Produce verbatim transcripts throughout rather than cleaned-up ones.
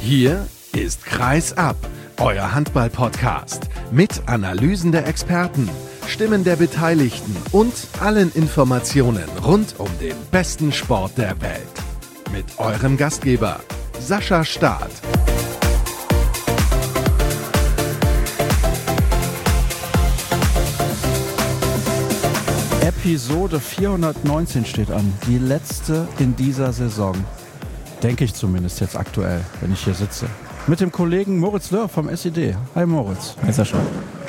Hier ist Kreis ab, euer Handball-Podcast mit Analysen der Experten, Stimmen der Beteiligten und allen Informationen rund um den besten Sport der Welt. Mit eurem Gastgeber Sascha Staat. Episode vierhundertneunzehn steht an, die letzte in dieser Saison. Denke ich zumindest jetzt aktuell, wenn ich hier sitze. Mit dem Kollegen Moritz Löhr vom S E D. Hi Moritz. Hi Sascha.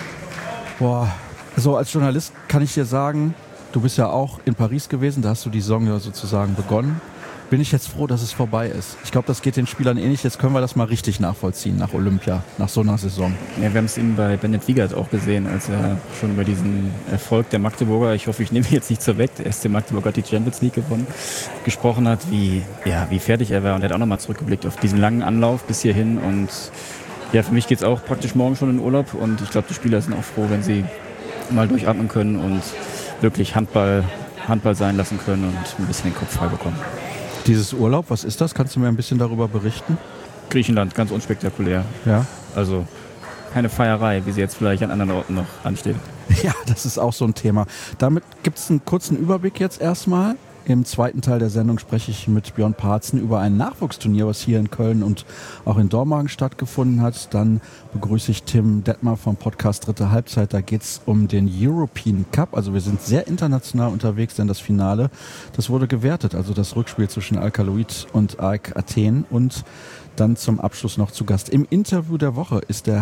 Boah, so als Journalist kann ich dir sagen, du bist ja auch in Paris gewesen, da hast du die Saison ja sozusagen begonnen. Bin ich jetzt froh, dass es vorbei ist. Ich glaube, das geht den Spielern ähnlich. Jetzt können wir das mal richtig nachvollziehen nach Olympia, nach so einer Saison. Ja, wir haben es eben bei Bennett Wiegert auch gesehen, als er schon über diesen Erfolg der Magdeburger, ich hoffe, ich nehme jetzt nicht so weg, der S C Magdeburg hat die Champions League gewonnen, gesprochen hat, wie, ja, wie fertig er war. Und er hat auch nochmal zurückgeblickt auf diesen langen Anlauf bis hierhin. Und ja, für mich geht es auch praktisch morgen schon in Urlaub. Und ich glaube, die Spieler sind auch froh, wenn sie mal durchatmen können und wirklich Handball, Handball sein lassen können und ein bisschen den Kopf frei bekommen. Dieses Urlaub, was ist das? Kannst du mir ein bisschen darüber berichten? Griechenland, ganz unspektakulär. Ja. Also keine Feierei, wie sie jetzt vielleicht an anderen Orten noch ansteht. Ja, das ist auch so ein Thema. Damit gibt es einen kurzen Überblick jetzt erstmal. Im zweiten Teil der Sendung spreche ich mit Björn Parzen über ein Nachwuchsturnier, was hier in Köln und auch in Dormagen stattgefunden hat. Dann begrüße ich Tim Detmer vom Podcast Dritte Halbzeit. Da geht es um den European Cup. Also wir sind sehr international unterwegs, denn das Finale, das wurde gewertet. Also das Rückspiel zwischen Alkaloid und A E K Athen. Und dann zum Abschluss noch zu Gast. Im Interview der Woche ist der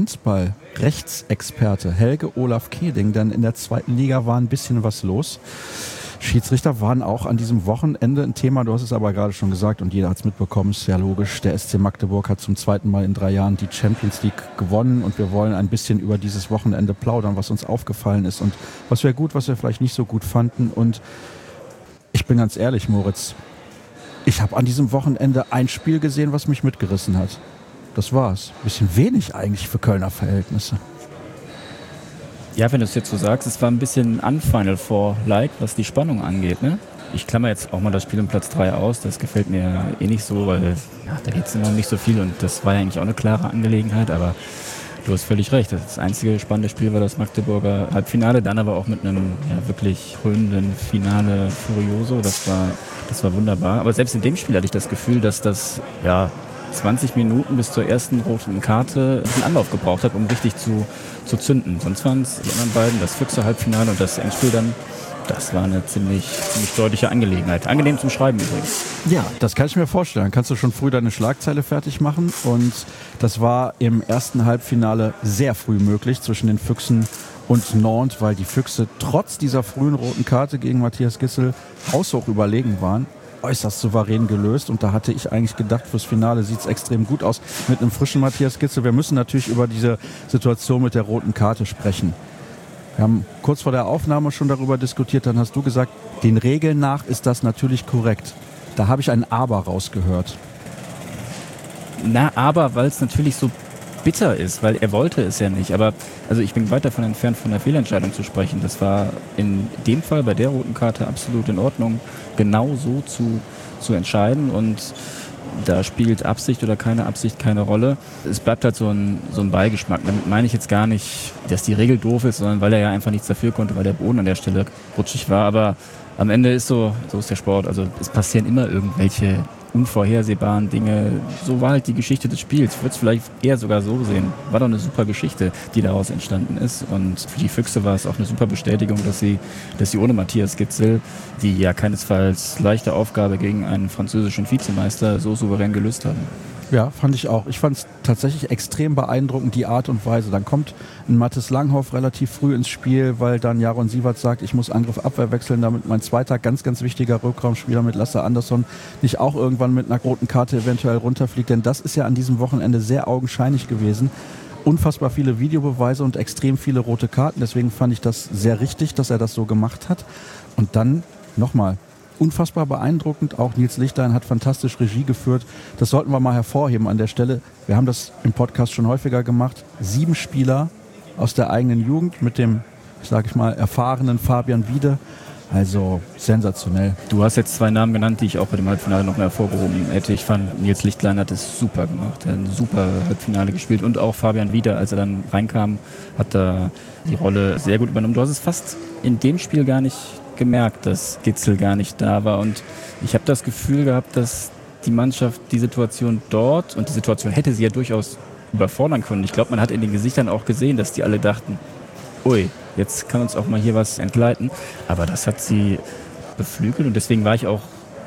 Handball-Rechtsexperte Helge Olaf Keding, denn in der zweiten Liga war ein bisschen was los. Schiedsrichter waren auch an diesem Wochenende ein Thema, du hast es aber gerade schon gesagt und jeder hat es mitbekommen, ist ja logisch. Der S C Magdeburg hat zum zweiten Mal in drei Jahren die Champions League gewonnen und wir wollen ein bisschen über dieses Wochenende plaudern, was uns aufgefallen ist und was wir gut, was wir vielleicht nicht so gut fanden. Und ich bin ganz ehrlich, Moritz, ich habe an diesem Wochenende ein Spiel gesehen, was mich mitgerissen hat. Das war's. Ein bisschen wenig eigentlich für Kölner Verhältnisse. Ja, wenn du es jetzt so sagst, es war ein bisschen un-Final Four-like, was die Spannung angeht. Ne? Ich klammer jetzt auch mal das Spiel um Platz drei aus, das gefällt mir eh nicht so, weil ja, da geht es noch nicht so viel und das war ja eigentlich auch eine klare Angelegenheit, aber du hast völlig recht. Das einzige spannende Spiel war das Magdeburger Halbfinale, dann aber auch mit einem ja, wirklich krönenden Finale Furioso, das war, das war wunderbar. Aber selbst in dem Spiel hatte ich das Gefühl, dass das ja zwanzig Minuten bis zur ersten roten Karte einen Anlauf gebraucht hat, um richtig zu, zu zünden. Sonst waren es die anderen beiden, das Füchse-Halbfinale und das Endspiel dann, das war eine ziemlich, ziemlich deutliche Angelegenheit. Angenehm zum Schreiben übrigens. Ja, das kann ich mir vorstellen. Dann kannst du schon früh deine Schlagzeile fertig machen und das war im ersten Halbfinale sehr früh möglich zwischen den Füchsen und Nantes, weil die Füchse trotz dieser frühen roten Karte gegen Matthias Gissel haushoch überlegen waren. Äußerst souverän gelöst und da hatte ich eigentlich gedacht, fürs Finale sieht es extrem gut aus mit einem frischen Matthias Gissel. Wir müssen natürlich über diese Situation mit der roten Karte sprechen. Wir haben kurz vor der Aufnahme schon darüber diskutiert, dann hast du gesagt, den Regeln nach ist das natürlich korrekt. Da habe ich ein Aber rausgehört. Na, aber weil es natürlich so bitter ist, weil er wollte es ja nicht. Aber also ich bin weit davon entfernt, von einer Fehlentscheidung zu sprechen. Das war in dem Fall bei der roten Karte absolut in Ordnung, genau so zu, zu entscheiden. Und da spielt Absicht oder keine Absicht keine Rolle. Es bleibt halt so ein, so ein Beigeschmack. Damit meine ich jetzt gar nicht, dass die Regel doof ist, sondern weil er ja einfach nichts dafür konnte, weil der Boden an der Stelle rutschig war. Aber am Ende ist so, so ist der Sport. Also es passieren immer irgendwelche unvorhersehbaren Dinge. So war halt die Geschichte des Spiels. Ich würde es vielleicht eher sogar so sehen. War doch eine super Geschichte, die daraus entstanden ist. Und für die Füchse war es auch eine super Bestätigung, dass sie, dass sie ohne Matthias Gissel, die ja keinesfalls leichte Aufgabe gegen einen französischen Vizemeister, so souverän gelöst haben. Ja, fand ich auch. Ich fand es tatsächlich extrem beeindruckend, die Art und Weise. Dann kommt ein Mathis Langhoff relativ früh ins Spiel, weil dann Jaron Sievert sagt, ich muss Angriff-Abwehr wechseln, damit mein zweiter ganz, ganz wichtiger Rückraumspieler mit Lasse Andersson nicht auch irgendwann mit einer roten Karte eventuell runterfliegt. Denn das ist ja an diesem Wochenende sehr augenscheinlich gewesen. Unfassbar viele Videobeweise und extrem viele rote Karten. Deswegen fand ich das sehr richtig, dass er das so gemacht hat. Und dann nochmal. Unfassbar beeindruckend, auch Nils Lichtlein hat fantastisch Regie geführt. Das sollten wir mal hervorheben an der Stelle. Wir haben das im Podcast schon häufiger gemacht. Sieben Spieler aus der eigenen Jugend mit dem, sage ich mal, erfahrenen Fabian Wiede Also sensationell. Du hast jetzt zwei Namen genannt, die ich auch bei dem Halbfinale noch mehr hervorgehoben hätte. Ich fand, Nils Lichtlein hat es super gemacht. Er hat ein super Halbfinale gespielt. Und auch Fabian Wieder, als er dann reinkam, hat da die Rolle sehr gut übernommen. Du hast es fast in dem Spiel gar nicht gemerkt, dass Gitzel gar nicht da war. Und ich habe das Gefühl gehabt, dass die Mannschaft die Situation dort, und die Situation hätte sie ja durchaus überfordern können. Ich glaube, man hat in den Gesichtern auch gesehen, dass die alle dachten, ui, jetzt kann uns auch mal hier was entgleiten. Aber das hat sie beflügelt und deswegen war ich auch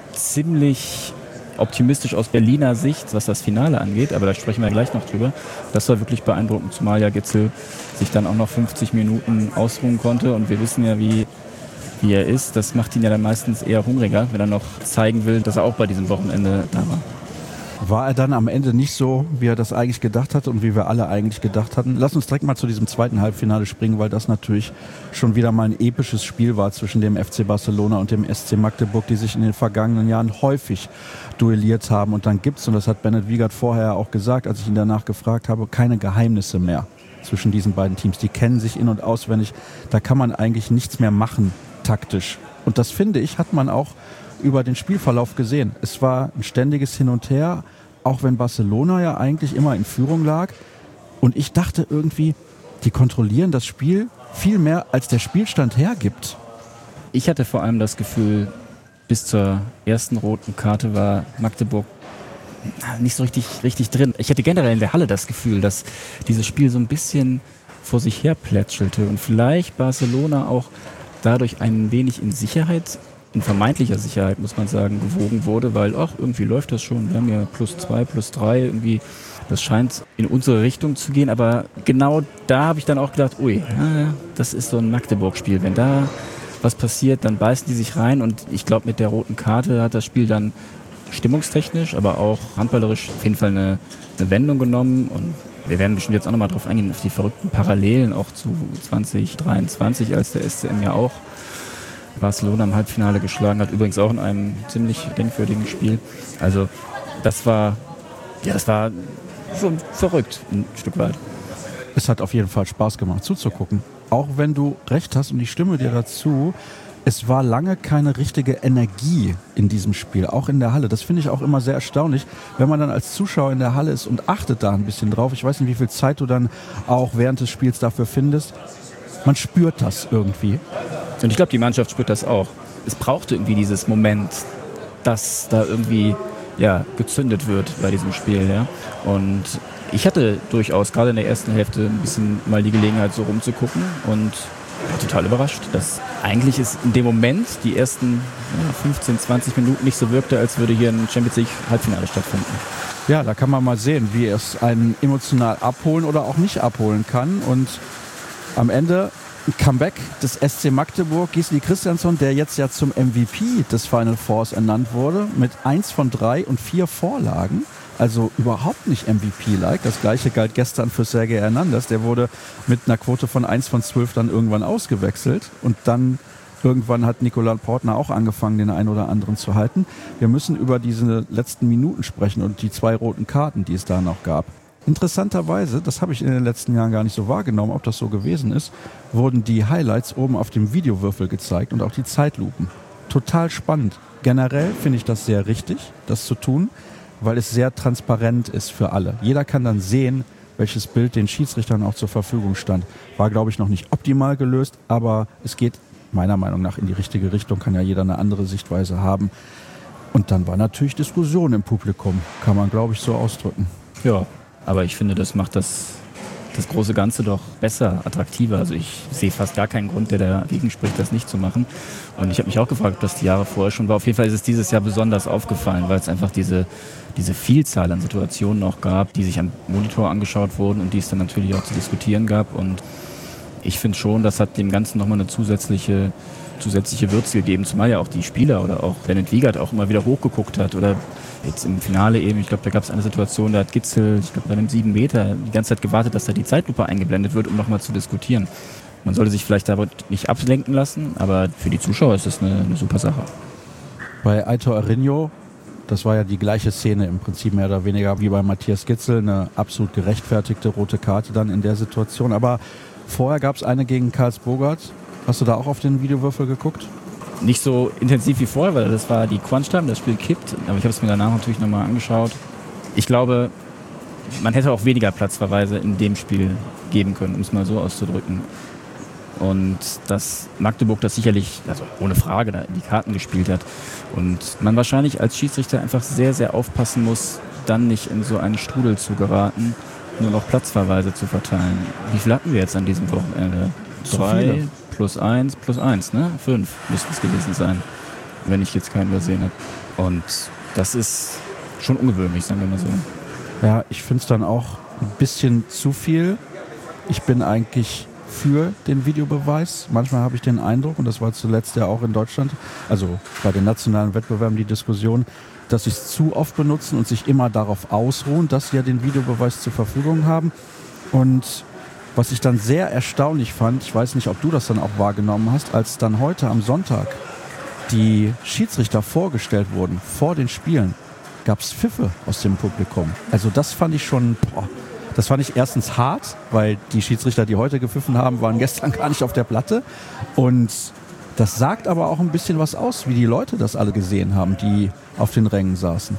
ziemlich optimistisch aus Berliner Sicht, was das Finale angeht. Aber da sprechen wir gleich noch drüber. Das war wirklich beeindruckend, zumal ja Gitzel sich dann auch noch fünfzig Minuten ausruhen konnte. Und wir wissen ja, wie, wie er ist. Das macht ihn ja dann meistens eher hungriger, wenn er noch zeigen will, dass er auch bei diesem Wochenende da war. War er dann am Ende nicht so, wie er das eigentlich gedacht hat und wie wir alle eigentlich gedacht hatten? Lass uns direkt mal zu diesem zweiten Halbfinale springen, weil das natürlich schon wieder mal ein episches Spiel war zwischen dem F C Barcelona und dem S C Magdeburg, die sich in den vergangenen Jahren häufig duelliert haben. Und dann gibt's, und das hat Bennett Wiegert vorher auch gesagt, als ich ihn danach gefragt habe, keine Geheimnisse mehr zwischen diesen beiden Teams. Die kennen sich in- und auswendig. Da kann man eigentlich nichts mehr machen, taktisch. Und das, finde ich, hat man auch über den Spielverlauf gesehen. Es war ein ständiges Hin und Her, auch wenn Barcelona ja eigentlich immer in Führung lag. Und ich dachte irgendwie, die kontrollieren das Spiel viel mehr, als der Spielstand hergibt. Ich hatte vor allem das Gefühl, bis zur ersten roten Karte war Magdeburg nicht so richtig, richtig drin. Ich hatte generell in der Halle das Gefühl, dass dieses Spiel so ein bisschen vor sich her plätschelte und vielleicht Barcelona auch dadurch ein wenig in Sicherheit, in vermeintlicher Sicherheit, muss man sagen, gewogen wurde, weil, ach, irgendwie läuft das schon, wir haben ja plus zwei, plus drei, irgendwie, das scheint in unsere Richtung zu gehen, aber genau da habe ich dann auch gedacht, ui, ja, das ist so ein Magdeburg-Spiel, wenn da was passiert, dann beißen die sich rein und ich glaube, mit der roten Karte hat das Spiel dann stimmungstechnisch, aber auch handballerisch auf jeden Fall eine, eine Wendung genommen und wir werden bestimmt jetzt auch nochmal drauf eingehen, auf die verrückten Parallelen auch zu zwanzig dreiundzwanzig, als der S C M ja auch Barcelona im Halbfinale geschlagen hat, übrigens auch in einem ziemlich denkwürdigen Spiel. Also das war, ja, das war schon verrückt, ein Stück weit. Es hat auf jeden Fall Spaß gemacht zuzugucken. Auch wenn du recht hast und ich stimme dir dazu, es war lange keine richtige Energie in diesem Spiel, auch in der Halle. Das finde ich auch immer sehr erstaunlich, wenn man dann als Zuschauer in der Halle ist und achtet da ein bisschen drauf. Ich weiß nicht, wie viel Zeit du dann auch während des Spiels dafür findest. Man spürt das irgendwie. Und ich glaube, die Mannschaft spürt das auch. Es brauchte irgendwie dieses Moment, dass da irgendwie ja, gezündet wird bei diesem Spiel. Ja? Und ich hatte durchaus gerade in der ersten Hälfte ein bisschen mal die Gelegenheit, so rumzugucken und war total überrascht, dass eigentlich es in dem Moment die ersten ja, fünfzehn, zwanzig Minuten nicht so wirkte, als würde hier ein Champions League Halbfinale stattfinden. Ja, da kann man mal sehen, wie es einen emotional abholen oder auch nicht abholen kann. Und am Ende ein Comeback des S C Magdeburg, Gisli Christiansson, der jetzt ja zum M V P des Final Fours ernannt wurde, mit eins von drei und vier Vorlagen. Also überhaupt nicht M V P-like. Das gleiche galt gestern für Sergei Hernandez. Der wurde mit einer Quote von eins von zwölf dann irgendwann ausgewechselt. Und dann irgendwann hat Nicolas Portner auch angefangen, den einen oder anderen zu halten. Wir müssen über diese letzten Minuten sprechen und die zwei roten Karten, die es da noch gab. Interessanterweise, das habe ich in den letzten Jahren gar nicht so wahrgenommen, ob das so gewesen ist, wurden die Highlights oben auf dem Videowürfel gezeigt und auch die Zeitlupen. Total spannend. Generell finde ich das sehr richtig, das zu tun, weil es sehr transparent ist für alle. Jeder kann dann sehen, welches Bild den Schiedsrichtern auch zur Verfügung stand. War, glaube ich, noch nicht optimal gelöst, aber es geht meiner Meinung nach in die richtige Richtung, kann ja jeder eine andere Sichtweise haben. Und dann war natürlich Diskussion im Publikum, kann man, glaube ich, so ausdrücken. Ja, aber ich finde, das macht das, das große Ganze doch besser, attraktiver. Also ich sehe fast gar keinen Grund, der dagegen spricht, das nicht zu machen. Und ich habe mich auch gefragt, ob das die Jahre vorher schon war. Auf jeden Fall ist es dieses Jahr besonders aufgefallen, weil es einfach diese, diese Vielzahl an Situationen noch gab, die sich am Monitor angeschaut wurden und die es dann natürlich auch zu diskutieren gab. Und ich finde schon, das hat dem Ganzen nochmal eine zusätzliche, zusätzliche Würze gegeben, zumal ja auch die Spieler oder auch Bennett Wiegert auch immer wieder hochgeguckt hat oder jetzt im Finale eben, ich glaube, da gab es eine Situation, da hat Gitzel, ich glaube, bei einem sieben Meter die ganze Zeit gewartet, dass da die Zeitlupe eingeblendet wird, um nochmal zu diskutieren. Man sollte sich vielleicht damit nicht ablenken lassen, aber für die Zuschauer ist das eine, eine super Sache. Bei Aitor Arinho, das war ja die gleiche Szene im Prinzip mehr oder weniger wie bei Matthias Gitzel, eine absolut gerechtfertigte rote Karte dann in der Situation. Aber vorher gab es eine gegen Karlsbogart. Hast du da auch auf den Videowürfel geguckt? nicht so intensiv wie vorher, weil das war die Crunch-Time, das Spiel kippt. Aber ich habe es mir danach natürlich nochmal angeschaut. Ich glaube, man hätte auch weniger Platzverweise in dem Spiel geben können, um es mal so auszudrücken. Und dass Magdeburg das sicherlich, also ohne Frage, da in die Karten gespielt hat. Und man wahrscheinlich als Schiedsrichter einfach sehr, sehr aufpassen muss, dann nicht in so einen Strudel zu geraten, nur noch Platzverweise zu verteilen. Wie viel hatten wir jetzt an diesem Wochenende? Zwei plus eins plus eins, ne? Fünf müssten es gewesen sein, wenn ich jetzt keinen übersehen habe. Und das ist schon ungewöhnlich, sagen wir mal so. Ja, ich finde es dann auch ein bisschen zu viel. Ich bin eigentlich für den Videobeweis. Manchmal habe ich den Eindruck, und das war zuletzt ja auch in Deutschland, also bei den nationalen Wettbewerben die Diskussion, dass sie es zu oft benutzen und sich immer darauf ausruhen, dass sie ja den Videobeweis zur Verfügung haben. Und was ich dann sehr erstaunlich fand, ich weiß nicht, ob du das dann auch wahrgenommen hast, als dann heute am Sonntag die Schiedsrichter vorgestellt wurden vor den Spielen, gab es Pfiffe aus dem Publikum. Also das fand ich schon, boah, das fand ich erstens hart, weil die Schiedsrichter, die heute gepfiffen haben, waren gestern gar nicht auf der Platte. Und das sagt aber auch ein bisschen was aus, wie die Leute das alle gesehen haben, die auf den Rängen saßen.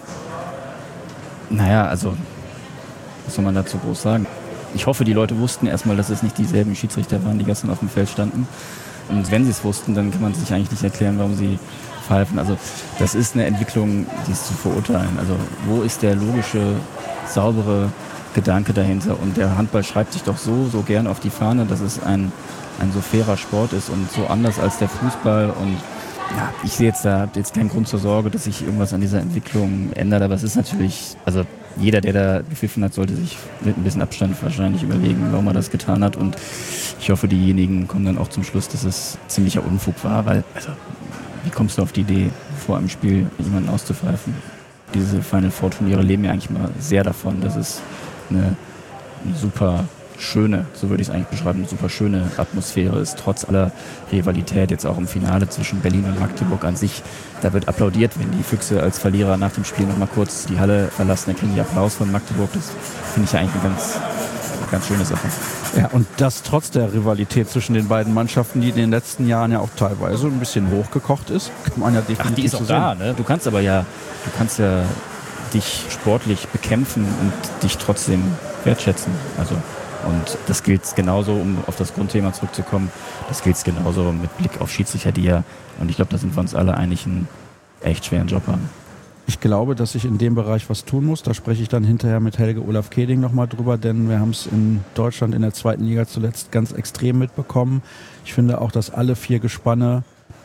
Naja, also, was soll man dazu groß sagen? Ich hoffe, die Leute wussten erstmal, dass es nicht dieselben Schiedsrichter waren, die gestern auf dem Feld standen. Und wenn sie es wussten, dann kann man sich eigentlich nicht erklären, warum sie pfeifen. Also das ist eine Entwicklung, die ist zu verurteilen. Also wo ist der logische, saubere Gedanke dahinter? Und der Handball schreibt sich doch so, so gern auf die Fahne, dass es ein, ein so fairer Sport ist und so anders als der Fußball. Und ja, ich sehe jetzt da jetzt keinen Grund zur Sorge, dass sich irgendwas an dieser Entwicklung ändert. Aber es ist natürlich, also jeder, der da gepfiffen hat, sollte sich mit ein bisschen Abstand wahrscheinlich überlegen, warum er das getan hat. Und ich hoffe, diejenigen kommen dann auch zum Schluss, dass es ziemlicher Unfug war, weil, also, wie kommst du auf die Idee, vor einem Spiel jemanden auszupfeifen? Diese Final Four Turniere leben ja eigentlich mal sehr davon, dass es eine, eine super schöne, so würde ich es eigentlich beschreiben, eine super schöne Atmosphäre ist, trotz aller Rivalität, jetzt auch im Finale zwischen Berlin und Magdeburg an sich. Da wird applaudiert, wenn die Füchse als Verlierer nach dem Spiel nochmal kurz die Halle verlassen, dann kriegen die Applaus von Magdeburg. Das finde ich ja eigentlich eine ganz, ganz schöne Sache. Ja, und das trotz der Rivalität zwischen den beiden Mannschaften, die in den letzten Jahren ja auch teilweise ein bisschen hochgekocht ist, kann man ja definitiv Ach, die ist auch so da, sehen. ne? Du kannst aber ja, du kannst ja dich sportlich bekämpfen und dich trotzdem wertschätzen. Also und das gilt genauso, um auf das Grundthema zurückzukommen, das gilt genauso mit Blick auf Schiedsrichter, die ja, und ich glaube, da sind wir uns alle einig, einen echt schweren Job haben. Ich glaube, dass ich in dem Bereich was tun muss. Da spreche ich dann hinterher mit Helge Olaf Keding nochmal drüber, denn wir haben es in Deutschland in der zweiten Liga zuletzt ganz extrem mitbekommen. Ich finde auch, dass alle vier Gespanne,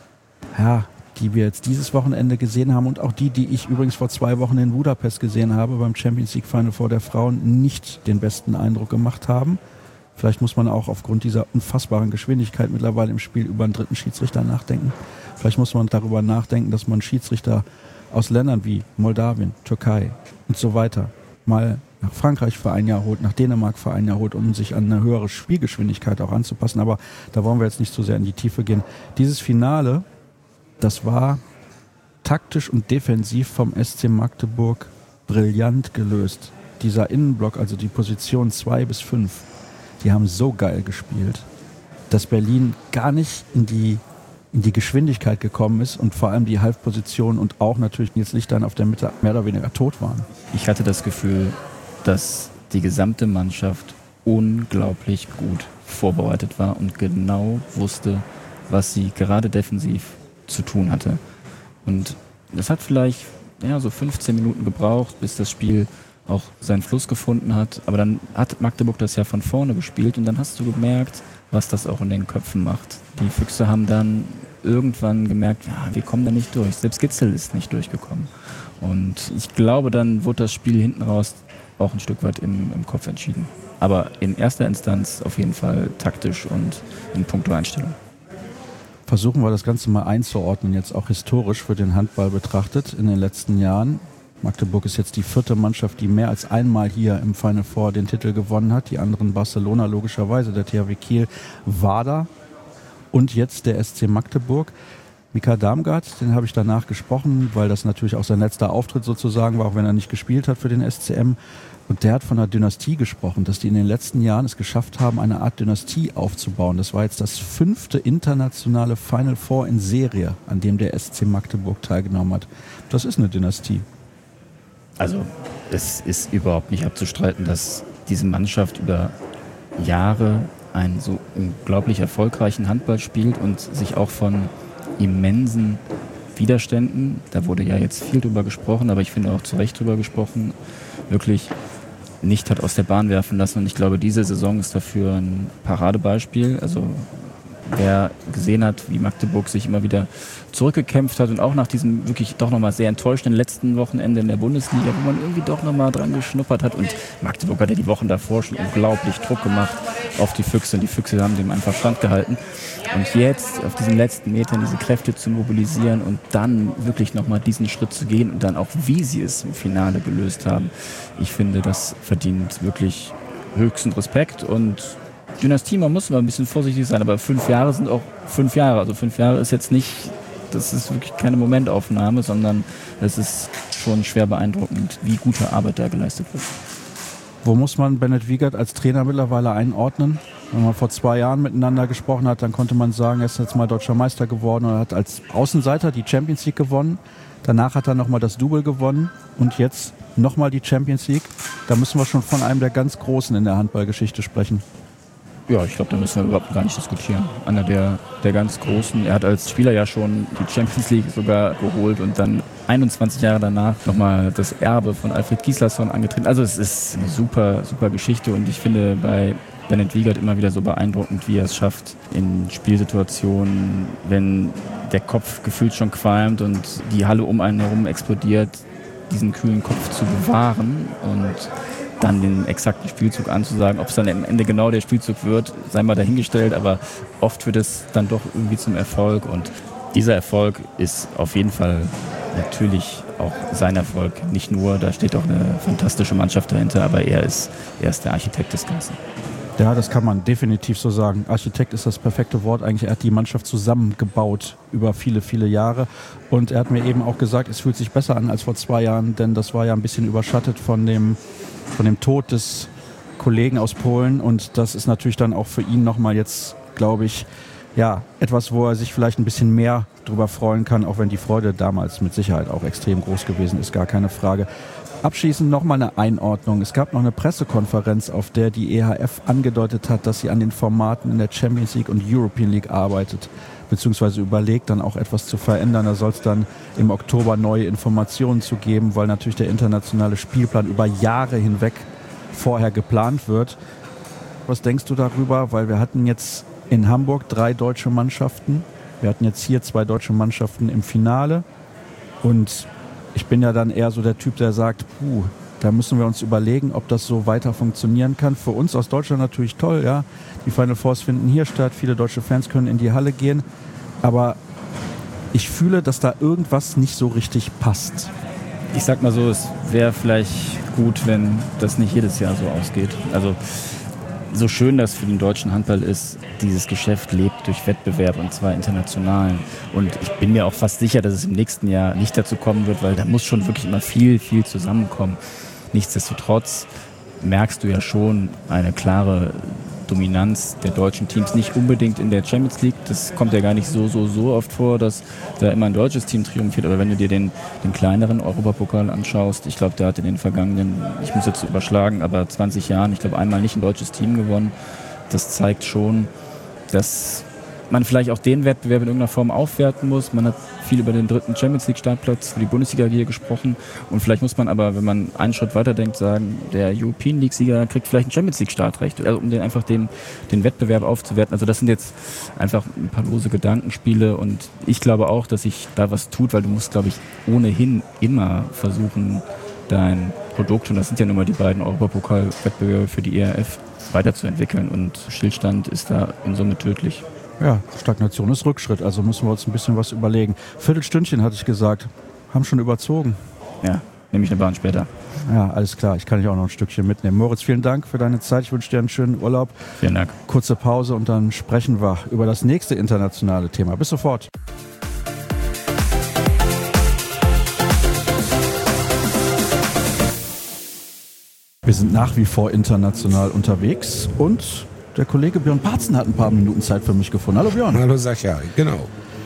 ja, die wir jetzt dieses Wochenende gesehen haben und auch die, die ich übrigens vor zwei Wochen in Budapest gesehen habe, beim Champions League Final Four der Frauen, nicht den besten Eindruck gemacht haben. Vielleicht muss man auch aufgrund dieser unfassbaren Geschwindigkeit mittlerweile im Spiel über einen dritten Schiedsrichter nachdenken. Vielleicht muss man darüber nachdenken, dass man Schiedsrichter aus Ländern wie Moldawien, Türkei und so weiter mal nach Frankreich für ein Jahr holt, nach Dänemark für ein Jahr holt, um sich an eine höhere Spielgeschwindigkeit auch anzupassen. Aber da wollen wir jetzt nicht so sehr in die Tiefe gehen. Dieses Finale, das war taktisch und defensiv vom S C Magdeburg brillant gelöst. Dieser Innenblock, also die Position zwei bis fünf, die haben so geil gespielt, dass Berlin gar nicht in die, in die Geschwindigkeit gekommen ist und vor allem die Halbposition und auch natürlich Nils Lichtlein auf der Mitte mehr oder weniger tot waren. Ich hatte das Gefühl, dass die gesamte Mannschaft unglaublich gut vorbereitet war und genau wusste, was sie gerade defensiv zu tun hatte. Und das hat vielleicht ja, so fünfzehn Minuten gebraucht, bis das Spiel auch seinen Fluss gefunden hat. Aber dann hat Magdeburg das ja von vorne gespielt und dann hast du gemerkt, was das auch in den Köpfen macht. Die Füchse haben dann irgendwann gemerkt, ja, wir kommen da nicht durch. Selbst Gitzel ist nicht durchgekommen. Und ich glaube, dann wurde das Spiel hinten raus auch ein Stück weit im, im Kopf entschieden. Aber in erster Instanz auf jeden Fall taktisch und in puncto Einstellung. Versuchen wir das Ganze mal einzuordnen, jetzt auch historisch für den Handball betrachtet in den letzten Jahren. Magdeburg ist jetzt die vierte Mannschaft, die mehr als einmal hier im Final Four den Titel gewonnen hat. Die anderen Barcelona logischerweise, der T H W Kiel, Wada und jetzt der S C Magdeburg. Mika Damgard, den habe ich danach gesprochen, weil das natürlich auch sein letzter Auftritt sozusagen war, auch wenn er nicht gespielt hat für den S C M. Und der hat von einer Dynastie gesprochen, dass die in den letzten Jahren es geschafft haben, eine Art Dynastie aufzubauen. Das war jetzt das fünfte internationale Final Four in Serie, an dem der S C Magdeburg teilgenommen hat. Das ist eine Dynastie. Also es ist überhaupt nicht abzustreiten, dass diese Mannschaft über Jahre einen so unglaublich erfolgreichen Handball spielt und sich auch von immensen Widerständen, da wurde ja jetzt viel drüber gesprochen, aber ich finde auch zu Recht drüber gesprochen, wirklich nicht hat aus der Bahn werfen lassen. Und ich glaube, diese Saison ist dafür ein Paradebeispiel. Also wer gesehen hat, wie Magdeburg sich immer wieder zurückgekämpft hat und auch nach diesem wirklich doch nochmal sehr enttäuschenden letzten Wochenende in der Bundesliga, wo man irgendwie doch nochmal dran geschnuppert hat. Und Magdeburg hat ja die Wochen davor schon unglaublich Druck gemacht auf die Füchse. Und die Füchse haben dem einfach standgehalten. Und jetzt auf diesen letzten Metern diese Kräfte zu mobilisieren und dann wirklich nochmal diesen Schritt zu gehen und dann auch, wie sie es im Finale gelöst haben. Ich finde, das verdient wirklich höchsten Respekt. Und Dynastie, man muss immer ein bisschen vorsichtig sein, aber fünf Jahre sind auch fünf Jahre. Also fünf Jahre ist jetzt nicht, das ist wirklich keine Momentaufnahme, sondern es ist schon schwer beeindruckend, wie gute Arbeit da geleistet wird. Wo muss man Bennett Wiegert als Trainer mittlerweile einordnen? Wenn man vor zwei Jahren miteinander gesprochen hat, dann konnte man sagen, er ist jetzt mal deutscher Meister geworden und hat als Außenseiter die Champions League gewonnen. Danach hat er nochmal das Double gewonnen und jetzt nochmal die Champions League. Da müssen wir schon von einem der ganz Großen in der Handballgeschichte sprechen. Ja, ich glaube, da müssen wir überhaupt gar nicht diskutieren. Einer der, der ganz Großen. Er hat als Spieler ja schon die Champions League sogar geholt und dann einundzwanzig Jahre danach nochmal das Erbe von Alfred Gislason angetreten. Also es ist eine super, super Geschichte und ich finde bei Bennett Wiegert immer wieder so beeindruckend, wie er es schafft, in Spielsituationen, wenn der Kopf gefühlt schon qualmt und die Halle um einen herum explodiert, diesen kühlen Kopf zu bewahren und dann den exakten Spielzug anzusagen. Ob es dann am Ende genau der Spielzug wird, sei mal dahingestellt, aber oft wird es dann doch irgendwie zum Erfolg und dieser Erfolg ist auf jeden Fall natürlich auch sein Erfolg. Nicht nur, da steht auch eine fantastische Mannschaft dahinter, aber er ist, er ist der Architekt des Ganzen. Ja, das kann man definitiv so sagen. Architekt ist das perfekte Wort eigentlich. Er hat die Mannschaft zusammengebaut über viele, viele Jahre. Und er hat mir eben auch gesagt, es fühlt sich besser an als vor zwei Jahren, denn das war ja ein bisschen überschattet von dem, von dem Tod des Kollegen aus Polen. Und das ist natürlich dann auch für ihn nochmal jetzt, glaube ich, ja, etwas, wo er sich vielleicht ein bisschen mehr drüber freuen kann, auch wenn die Freude damals mit Sicherheit auch extrem groß gewesen ist, gar keine Frage. Abschließend nochmal eine Einordnung. Es gab noch eine Pressekonferenz, auf der die E H F angedeutet hat, dass sie an den Formaten in der Champions League und European League arbeitet, beziehungsweise überlegt, dann auch etwas zu verändern. Da soll es dann im Oktober neue Informationen zu geben, weil natürlich der internationale Spielplan über Jahre hinweg vorher geplant wird. Was denkst du darüber? Weil wir hatten jetzt in Hamburg drei deutsche Mannschaften. Wir hatten jetzt hier zwei deutsche Mannschaften im Finale und ich bin ja dann eher so der Typ, der sagt, puh, da müssen wir uns überlegen, ob das so weiter funktionieren kann. Für uns aus Deutschland natürlich toll, ja. Die Final Fours finden hier statt, viele deutsche Fans können in die Halle gehen. Aber ich fühle, dass da irgendwas nicht so richtig passt. Ich sag mal so, es wäre vielleicht gut, wenn das nicht jedes Jahr so ausgeht. Also so schön das für den deutschen Handball ist, dieses Geschäft lebt durch Wettbewerb und zwar internationalen. Und ich bin mir auch fast sicher, dass es im nächsten Jahr nicht dazu kommen wird, weil da muss schon wirklich immer viel, viel zusammenkommen. Nichtsdestotrotz merkst du ja schon eine klare Dominanz der deutschen Teams, nicht unbedingt in der Champions League. Das kommt ja gar nicht so, so, so oft vor, dass da immer ein deutsches Team triumphiert. Aber wenn du dir den, den kleineren Europapokal anschaust, ich glaube, der hat in den vergangenen, ich muss jetzt überschlagen, aber zwanzig Jahren, ich glaube, einmal nicht ein deutsches Team gewonnen. Das zeigt schon, dass man vielleicht auch den Wettbewerb in irgendeiner Form aufwerten muss. Man hat viel über den dritten Champions League Startplatz für die Bundesliga hier gesprochen. Und vielleicht muss man aber, wenn man einen Schritt weiter denkt, sagen, der European League Sieger kriegt vielleicht ein Champions League Startrecht, also um den einfach den, den Wettbewerb aufzuwerten. Also das sind jetzt einfach ein paar lose Gedankenspiele und ich glaube auch, dass sich da was tut, weil du musst, glaube ich, ohnehin immer versuchen, dein Produkt, und das sind ja nun mal die beiden Europapokal-Wettbewerbe für die E H F, weiterzuentwickeln und Stillstand ist da in Summe tödlich. Ja, Stagnation ist Rückschritt, also müssen wir uns ein bisschen was überlegen. Viertelstündchen hatte ich gesagt, haben schon überzogen. Ja, nehme ich eine Bahn später. Ja, alles klar, ich kann dich auch noch ein Stückchen mitnehmen. Moritz, vielen Dank für deine Zeit, ich wünsche dir einen schönen Urlaub. Vielen Dank. Kurze Pause und dann sprechen wir über das nächste internationale Thema. Bis sofort. Wir sind nach wie vor international unterwegs und der Kollege Björn Parzen hat ein paar Minuten Zeit für mich gefunden. Hallo Björn. Hallo Sascha, genau.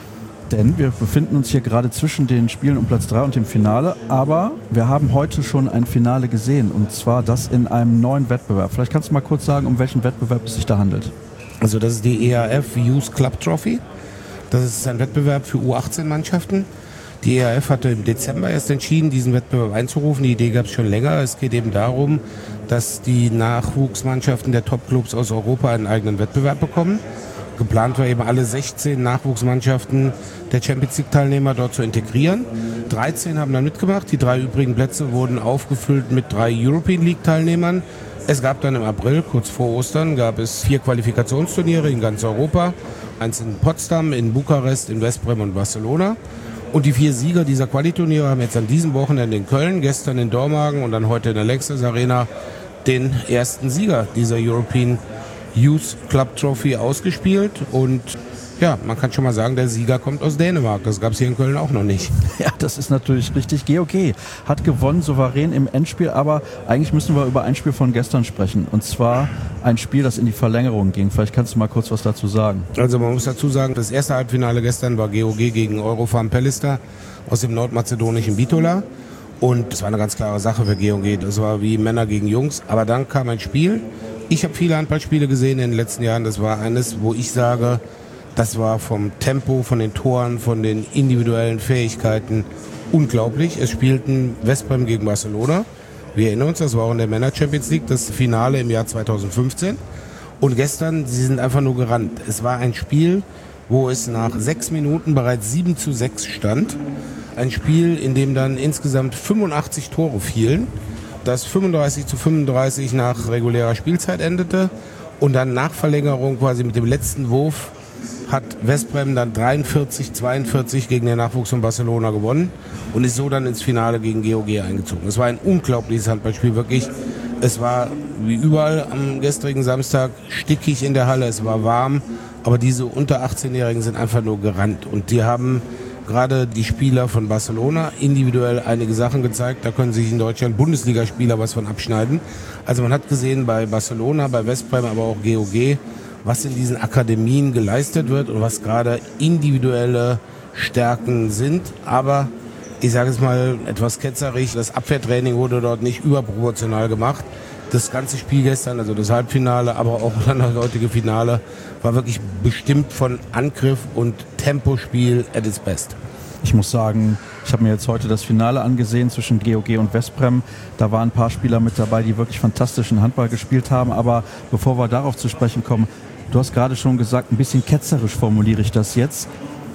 Denn wir befinden uns hier gerade zwischen den Spielen um Platz drei und dem Finale, aber wir haben heute schon ein Finale gesehen und zwar das in einem neuen Wettbewerb. Vielleicht kannst du mal kurz sagen, um welchen Wettbewerb es sich da handelt. Also das ist die E A F Youth Club Trophy. Das ist ein Wettbewerb für U achtzehn Mannschaften. Die E A F hatte im Dezember erst entschieden, diesen Wettbewerb einzurufen. Die Idee gab es schon länger. Es geht eben darum, dass die Nachwuchsmannschaften der Topclubs aus Europa einen eigenen Wettbewerb bekommen. Geplant war eben, alle sechzehn Nachwuchsmannschaften der Champions League-Teilnehmer dort zu integrieren. dreizehn haben dann mitgemacht. Die drei übrigen Plätze wurden aufgefüllt mit drei European League-Teilnehmern. Es gab dann im April, kurz vor Ostern, gab es vier Qualifikationsturniere in ganz Europa. Eins in Potsdam, in Bukarest, in Westbrem und Barcelona. Und die vier Sieger dieser Quali-Turniere haben jetzt an diesem Wochenende in Köln, gestern in Dormagen und dann heute in der Lexus Arena den ersten Sieger dieser European Youth Club Trophy ausgespielt. Und ja, man kann schon mal sagen, der Sieger kommt aus Dänemark. Das gab es hier in Köln auch noch nicht. Ja, das ist natürlich richtig. G O G hat gewonnen, souverän im Endspiel, aber eigentlich müssen wir über ein Spiel von gestern sprechen. Und zwar ein Spiel, das in die Verlängerung ging. Vielleicht kannst du mal kurz was dazu sagen. Also man muss dazu sagen, das erste Halbfinale gestern war G O G gegen Eurofarm Pelister aus dem nordmazedonischen Bitola. Und das war eine ganz klare Sache für G O G. Das war wie Männer gegen Jungs. Aber dann kam ein Spiel. Ich habe viele Handballspiele gesehen in den letzten Jahren. Das war eines, wo ich sage, das war vom Tempo, von den Toren, von den individuellen Fähigkeiten unglaublich. Es spielten Westbrem gegen Barcelona. Wir erinnern uns, das war auch in der Männer Champions League, das Finale im Jahr zweitausendfünfzehn. Und gestern, sie sind einfach nur gerannt. Es war ein Spiel, wo es nach sechs Minuten bereits sieben zu sechs stand. Ein Spiel, in dem dann insgesamt fünfundachtzig Tore fielen, das fünfunddreißig zu fünfunddreißig nach regulärer Spielzeit endete. Und dann nach Verlängerung quasi mit dem letzten Wurf hat Westbrem dann dreiundvierzig zweiundvierzig gegen den Nachwuchs von Barcelona gewonnen und ist so dann ins Finale gegen G O G eingezogen. Es war ein unglaubliches Handballspiel, wirklich. Es war wie überall am gestrigen Samstag stickig in der Halle, es war warm, aber diese unter achtzehnjährigen sind einfach nur gerannt und die haben gerade die Spieler von Barcelona individuell einige Sachen gezeigt, da können sich in Deutschland Bundesligaspieler was von abschneiden. Also man hat gesehen bei Barcelona, bei Westbrem, aber auch G O G, was in diesen Akademien geleistet wird und was gerade individuelle Stärken sind. Aber ich sage es mal etwas ketzerisch, das Abwehrtraining wurde dort nicht überproportional gemacht. Das ganze Spiel gestern, also das Halbfinale, aber auch dann das heutige Finale, war wirklich bestimmt von Angriff und Tempospiel at its best. Ich muss sagen, ich habe mir jetzt heute das Finale angesehen zwischen G O G und Westbrem. Da waren ein paar Spieler mit dabei, die wirklich fantastischen Handball gespielt haben. Aber bevor wir darauf zu sprechen kommen, du hast gerade schon gesagt, ein bisschen ketzerisch formuliere ich das jetzt.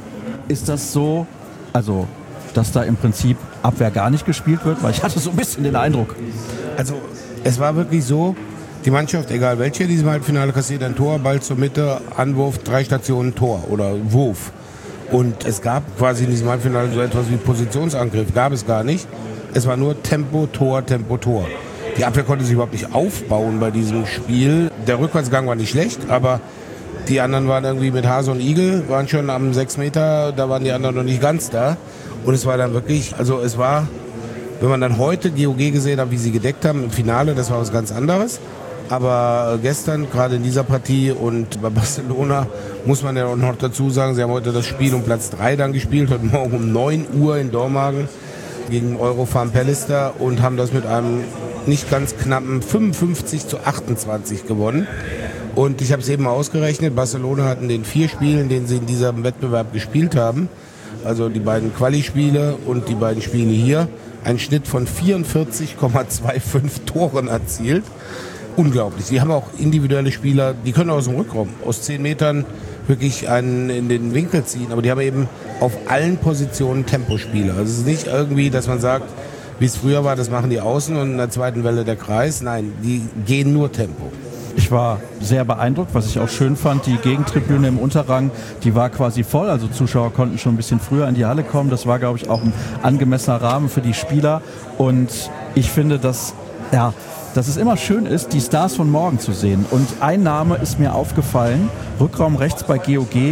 Ist das so, also, dass da im Prinzip Abwehr gar nicht gespielt wird? Weil ich hatte so ein bisschen den Eindruck. Also, es war wirklich so, die Mannschaft, egal welche, in diesem Halbfinale kassiert ein Tor, Ball zur Mitte, Anwurf, drei Stationen, Tor oder Wurf. Und es gab quasi in diesem Halbfinale so etwas wie Positionsangriff, gab es gar nicht. Es war nur Tempo, Tor, Tempo, Tor. Die Abwehr konnte sich überhaupt nicht aufbauen bei diesem Spiel. Der Rückwärtsgang war nicht schlecht, aber die anderen waren irgendwie mit Hase und Igel, waren schon am sechs Meter, da waren die anderen noch nicht ganz da. Und es war dann wirklich, also es war, wenn man dann heute G O G gesehen hat, wie sie gedeckt haben im Finale, das war was ganz anderes. Aber gestern, gerade in dieser Partie und bei Barcelona, muss man ja auch noch dazu sagen, sie haben heute das Spiel um Platz drei dann gespielt, heute Morgen um neun Uhr in Dormagen gegen Eurofarm Pelister und haben das mit einem nicht ganz knappen fünfundfünfzig zu achtundzwanzig gewonnen. Und ich habe es eben ausgerechnet, Barcelona hatten in den vier Spielen, in denen sie in diesem Wettbewerb gespielt haben, also die beiden Quali-Spiele und die beiden Spiele hier, einen Schnitt von vierundvierzig Komma fünfundzwanzig Toren erzielt. Unglaublich. Die haben auch individuelle Spieler, die können aus dem Rückraum, aus zehn Metern wirklich einen in den Winkel ziehen, aber die haben eben auf allen Positionen Tempospieler. Also es ist nicht irgendwie, dass man sagt, wie es früher war, das machen die Außen und in der zweiten Welle der Kreis. Nein, die gehen nur Tempo. Ich war sehr beeindruckt, was ich auch schön fand. Die Gegentribüne im Unterrang, die war quasi voll. Also Zuschauer konnten schon ein bisschen früher in die Halle kommen. Das war, glaube ich, auch ein angemessener Rahmen für die Spieler. Und ich finde, dass, ja, dass es immer schön ist, die Stars von morgen zu sehen. Und ein Name ist mir aufgefallen, Rückraum rechts bei G O G,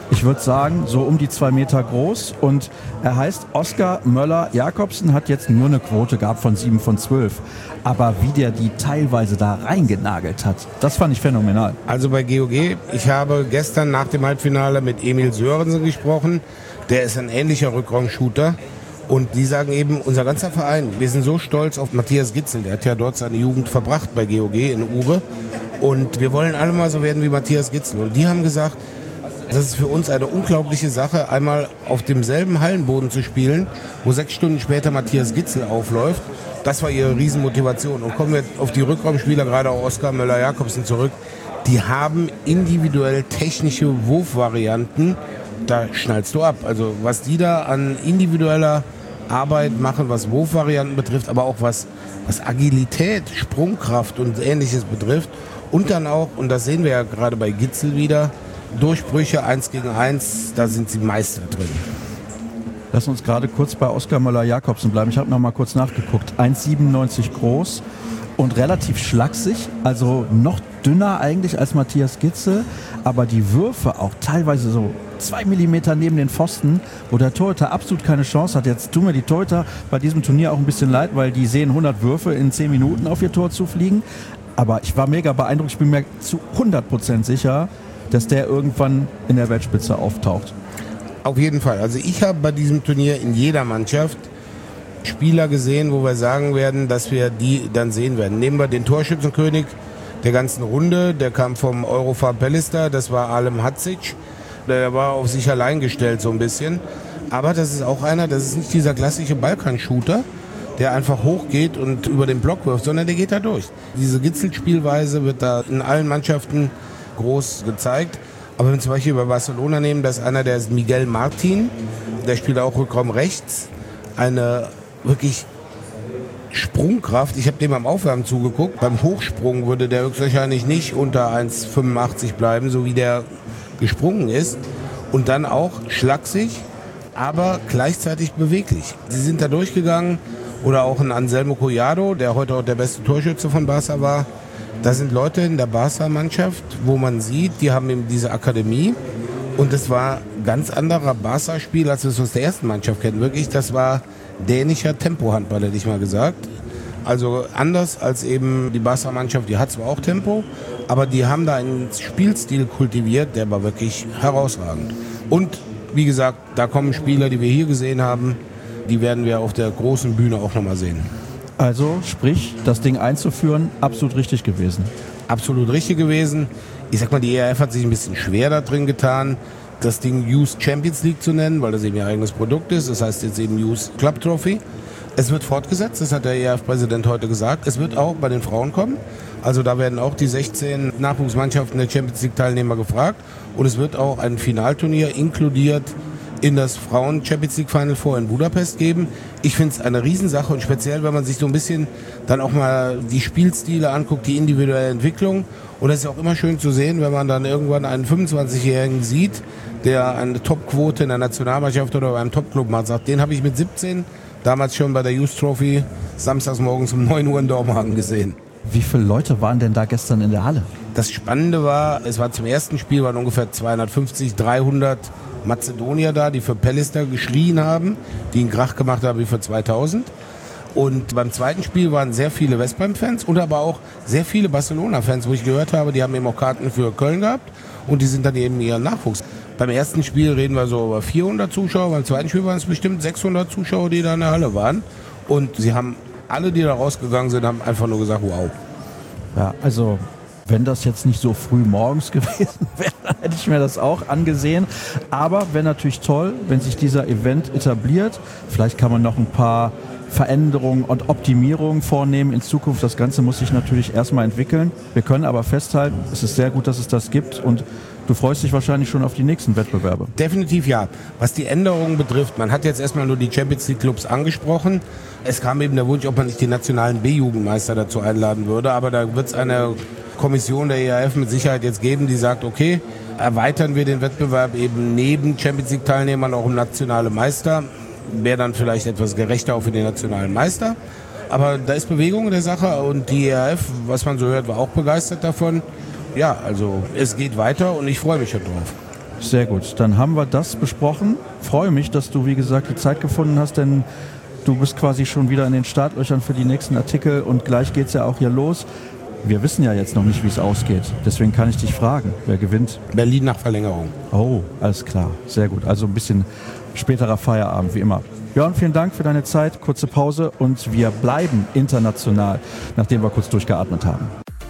Ich würde sagen, so um die zwei Meter groß. Und er heißt Oskar Möller-Jakobsen, hat jetzt nur eine Quote gehabt von sieben von zwölf. Aber wie der die teilweise da reingenagelt hat, das fand ich phänomenal. Also bei G O G, ich habe gestern nach dem Halbfinale mit Emil Sörensen gesprochen. Der ist ein ähnlicher Rückraumshooter. Und die sagen eben, unser ganzer Verein, wir sind so stolz auf Matthias Gitzel. Der hat ja dort seine Jugend verbracht bei G O G in Ure. Und wir wollen alle mal so werden wie Matthias Gitzel. Und die haben gesagt, das ist für uns eine unglaubliche Sache, einmal auf demselben Hallenboden zu spielen, wo sechs Stunden später Matthias Gitzel aufläuft. Das war ihre Riesenmotivation. Und kommen wir auf die Rückraumspieler, gerade auch Oskar Möller-Jakobsen zurück. Die haben individuell technische Wurfvarianten, da schnallst du ab. Also was die da an individueller Arbeit machen, was Wurfvarianten betrifft, aber auch was, was Agilität, Sprungkraft und Ähnliches betrifft. Und dann auch, und das sehen wir ja gerade bei Gitzel wieder, Durchbrüche eins gegen eins, da sind sie Meister drin. Lass uns gerade kurz bei Oskar Möller-Jakobsen bleiben. Ich habe noch mal kurz nachgeguckt. eins Komma siebenundneunzig groß und relativ schlaksig, also noch dünner eigentlich als Matthias Gitzel, aber die Würfe auch teilweise so zwei Millimeter neben den Pfosten, wo der Torhüter absolut keine Chance hat. Jetzt tun mir die Torhüter bei diesem Turnier auch ein bisschen leid, weil die sehen hundert Würfe in zehn Minuten auf ihr Tor zufliegen. Aber ich war mega beeindruckt. Ich bin mir zu hundert Prozent sicher, dass der irgendwann in der Weltspitze auftaucht. Auf jeden Fall. Also ich habe bei diesem Turnier in jeder Mannschaft Spieler gesehen, wo wir sagen werden, dass wir die dann sehen werden. Nehmen wir den Torschützenkönig der ganzen Runde, der kam vom Eurofarm Pelister, das war Alem Hatzic. Der war auf sich allein gestellt so ein bisschen. Aber das ist auch einer, das ist nicht dieser klassische Balkan-Shooter, der einfach hochgeht und über den Block wirft, sondern der geht da durch. Diese Gitzel-Spielweise wird da in allen Mannschaften groß gezeigt. Aber wenn wir zum Beispiel über Barcelona nehmen, das ist einer, der ist Miguel Martin, der spielt auch Rückraum rechts. Eine wirklich Sprungkraft. Ich habe dem beim Aufwärmen zugeguckt. Beim Hochsprung würde der höchstwahrscheinlich nicht unter eins Komma fünfundachtzig bleiben, so wie der gesprungen ist. Und dann auch schlaksig, aber gleichzeitig beweglich. Sie sind da durchgegangen. Oder auch ein Anselmo Collado, der heute auch der beste Torschütze von Barca war. Da sind Leute in der Barca-Mannschaft, wo man sieht, die haben eben diese Akademie. Und das war ein ganz anderer Barca-Spiel, als wir es aus der ersten Mannschaft kennen. Wirklich, das war dänischer Tempo-Handball, hätte ich mal gesagt. Also anders als eben die Barca-Mannschaft, die hat zwar auch Tempo, aber die haben da einen Spielstil kultiviert, der war wirklich herausragend. Und wie gesagt, da kommen Spieler, die wir hier gesehen haben, die werden wir auf der großen Bühne auch nochmal sehen. Also sprich, das Ding einzuführen, absolut richtig gewesen. Absolut richtig gewesen. Ich sag mal, die E R F hat sich ein bisschen schwer da drin getan, das Ding Youth Champions League zu nennen, weil das eben ihr eigenes Produkt ist. Das heißt jetzt eben Youth Club Trophy. Es wird fortgesetzt, das hat der E R F-Präsident heute gesagt. Es wird auch bei den Frauen kommen. Also da werden auch die sechzehn Nachwuchsmannschaften der Champions League-Teilnehmer gefragt. Und es wird auch ein Finalturnier inkludiert in das Frauen-Champions League Final Four in Budapest geben. Ich finde es eine Riesensache und speziell, wenn man sich so ein bisschen dann auch mal die Spielstile anguckt, die individuelle Entwicklung. Und es ist auch immer schön zu sehen, wenn man dann irgendwann einen fünfundzwanzigjährigen sieht, der eine Top-Quote in der Nationalmannschaft oder beim Top-Club macht. Sagt, den habe ich mit siebzehn damals schon bei der Youth Trophy samstags morgens um neun Uhr in Dormagen gesehen. Wie viele Leute waren denn da gestern in der Halle? Das Spannende war, es war zum ersten Spiel waren ungefähr zweihundertfünfzig, dreihundert Mazedonier da, die für Pelister geschrien haben, die einen Krach gemacht haben wie für zweitausend. Und beim zweiten Spiel waren sehr viele Westbrem-Fans und aber auch sehr viele Barcelona-Fans, wo ich gehört habe, die haben eben auch Karten für Köln gehabt und die sind dann eben ihren Nachwuchs. Beim ersten Spiel reden wir so über vierhundert Zuschauer, beim zweiten Spiel waren es bestimmt sechshundert Zuschauer, die da in der Halle waren. Und sie haben, alle, die da rausgegangen sind, haben einfach nur gesagt, wow. Ja, also wenn das jetzt nicht so früh morgens gewesen wäre, dann hätte ich mir das auch angesehen. Aber wäre natürlich toll, wenn sich dieser Event etabliert. Vielleicht kann man noch ein paar Veränderungen und Optimierungen vornehmen in Zukunft. Das Ganze muss sich natürlich erstmal entwickeln. Wir können aber festhalten, es ist sehr gut, dass es das gibt und du freust dich wahrscheinlich schon auf die nächsten Wettbewerbe. Definitiv ja. Was die Änderungen betrifft, man hat jetzt erstmal nur die Champions League Clubs angesprochen. Es kam eben der Wunsch, ob man nicht die nationalen B-Jugendmeister dazu einladen würde, aber da wird es eine Kommission der E R F mit Sicherheit jetzt geben, die sagt, okay, erweitern wir den Wettbewerb eben neben Champions League Teilnehmern auch um nationale Meister. Wäre dann vielleicht etwas gerechter auch für die nationalen Meister. Aber da ist Bewegung in der Sache und die E R F, was man so hört, war auch begeistert davon. Ja, also es geht weiter und ich freue mich schon drauf. sehr gut. Dann haben wir das besprochen. Freue mich, dass du, wie gesagt, die Zeit gefunden hast, denn du bist quasi schon wieder in den Startlöchern für die nächsten Artikel und gleich geht es ja auch hier los. Wir wissen ja jetzt noch nicht, wie es ausgeht. Deswegen kann ich dich fragen, wer gewinnt? Berlin nach Verlängerung. Oh, alles klar. Sehr gut. Also ein bisschen späterer Feierabend, wie immer. Jörn, vielen Dank für deine Zeit. Kurze Pause und wir bleiben international, nachdem wir kurz durchgeatmet haben.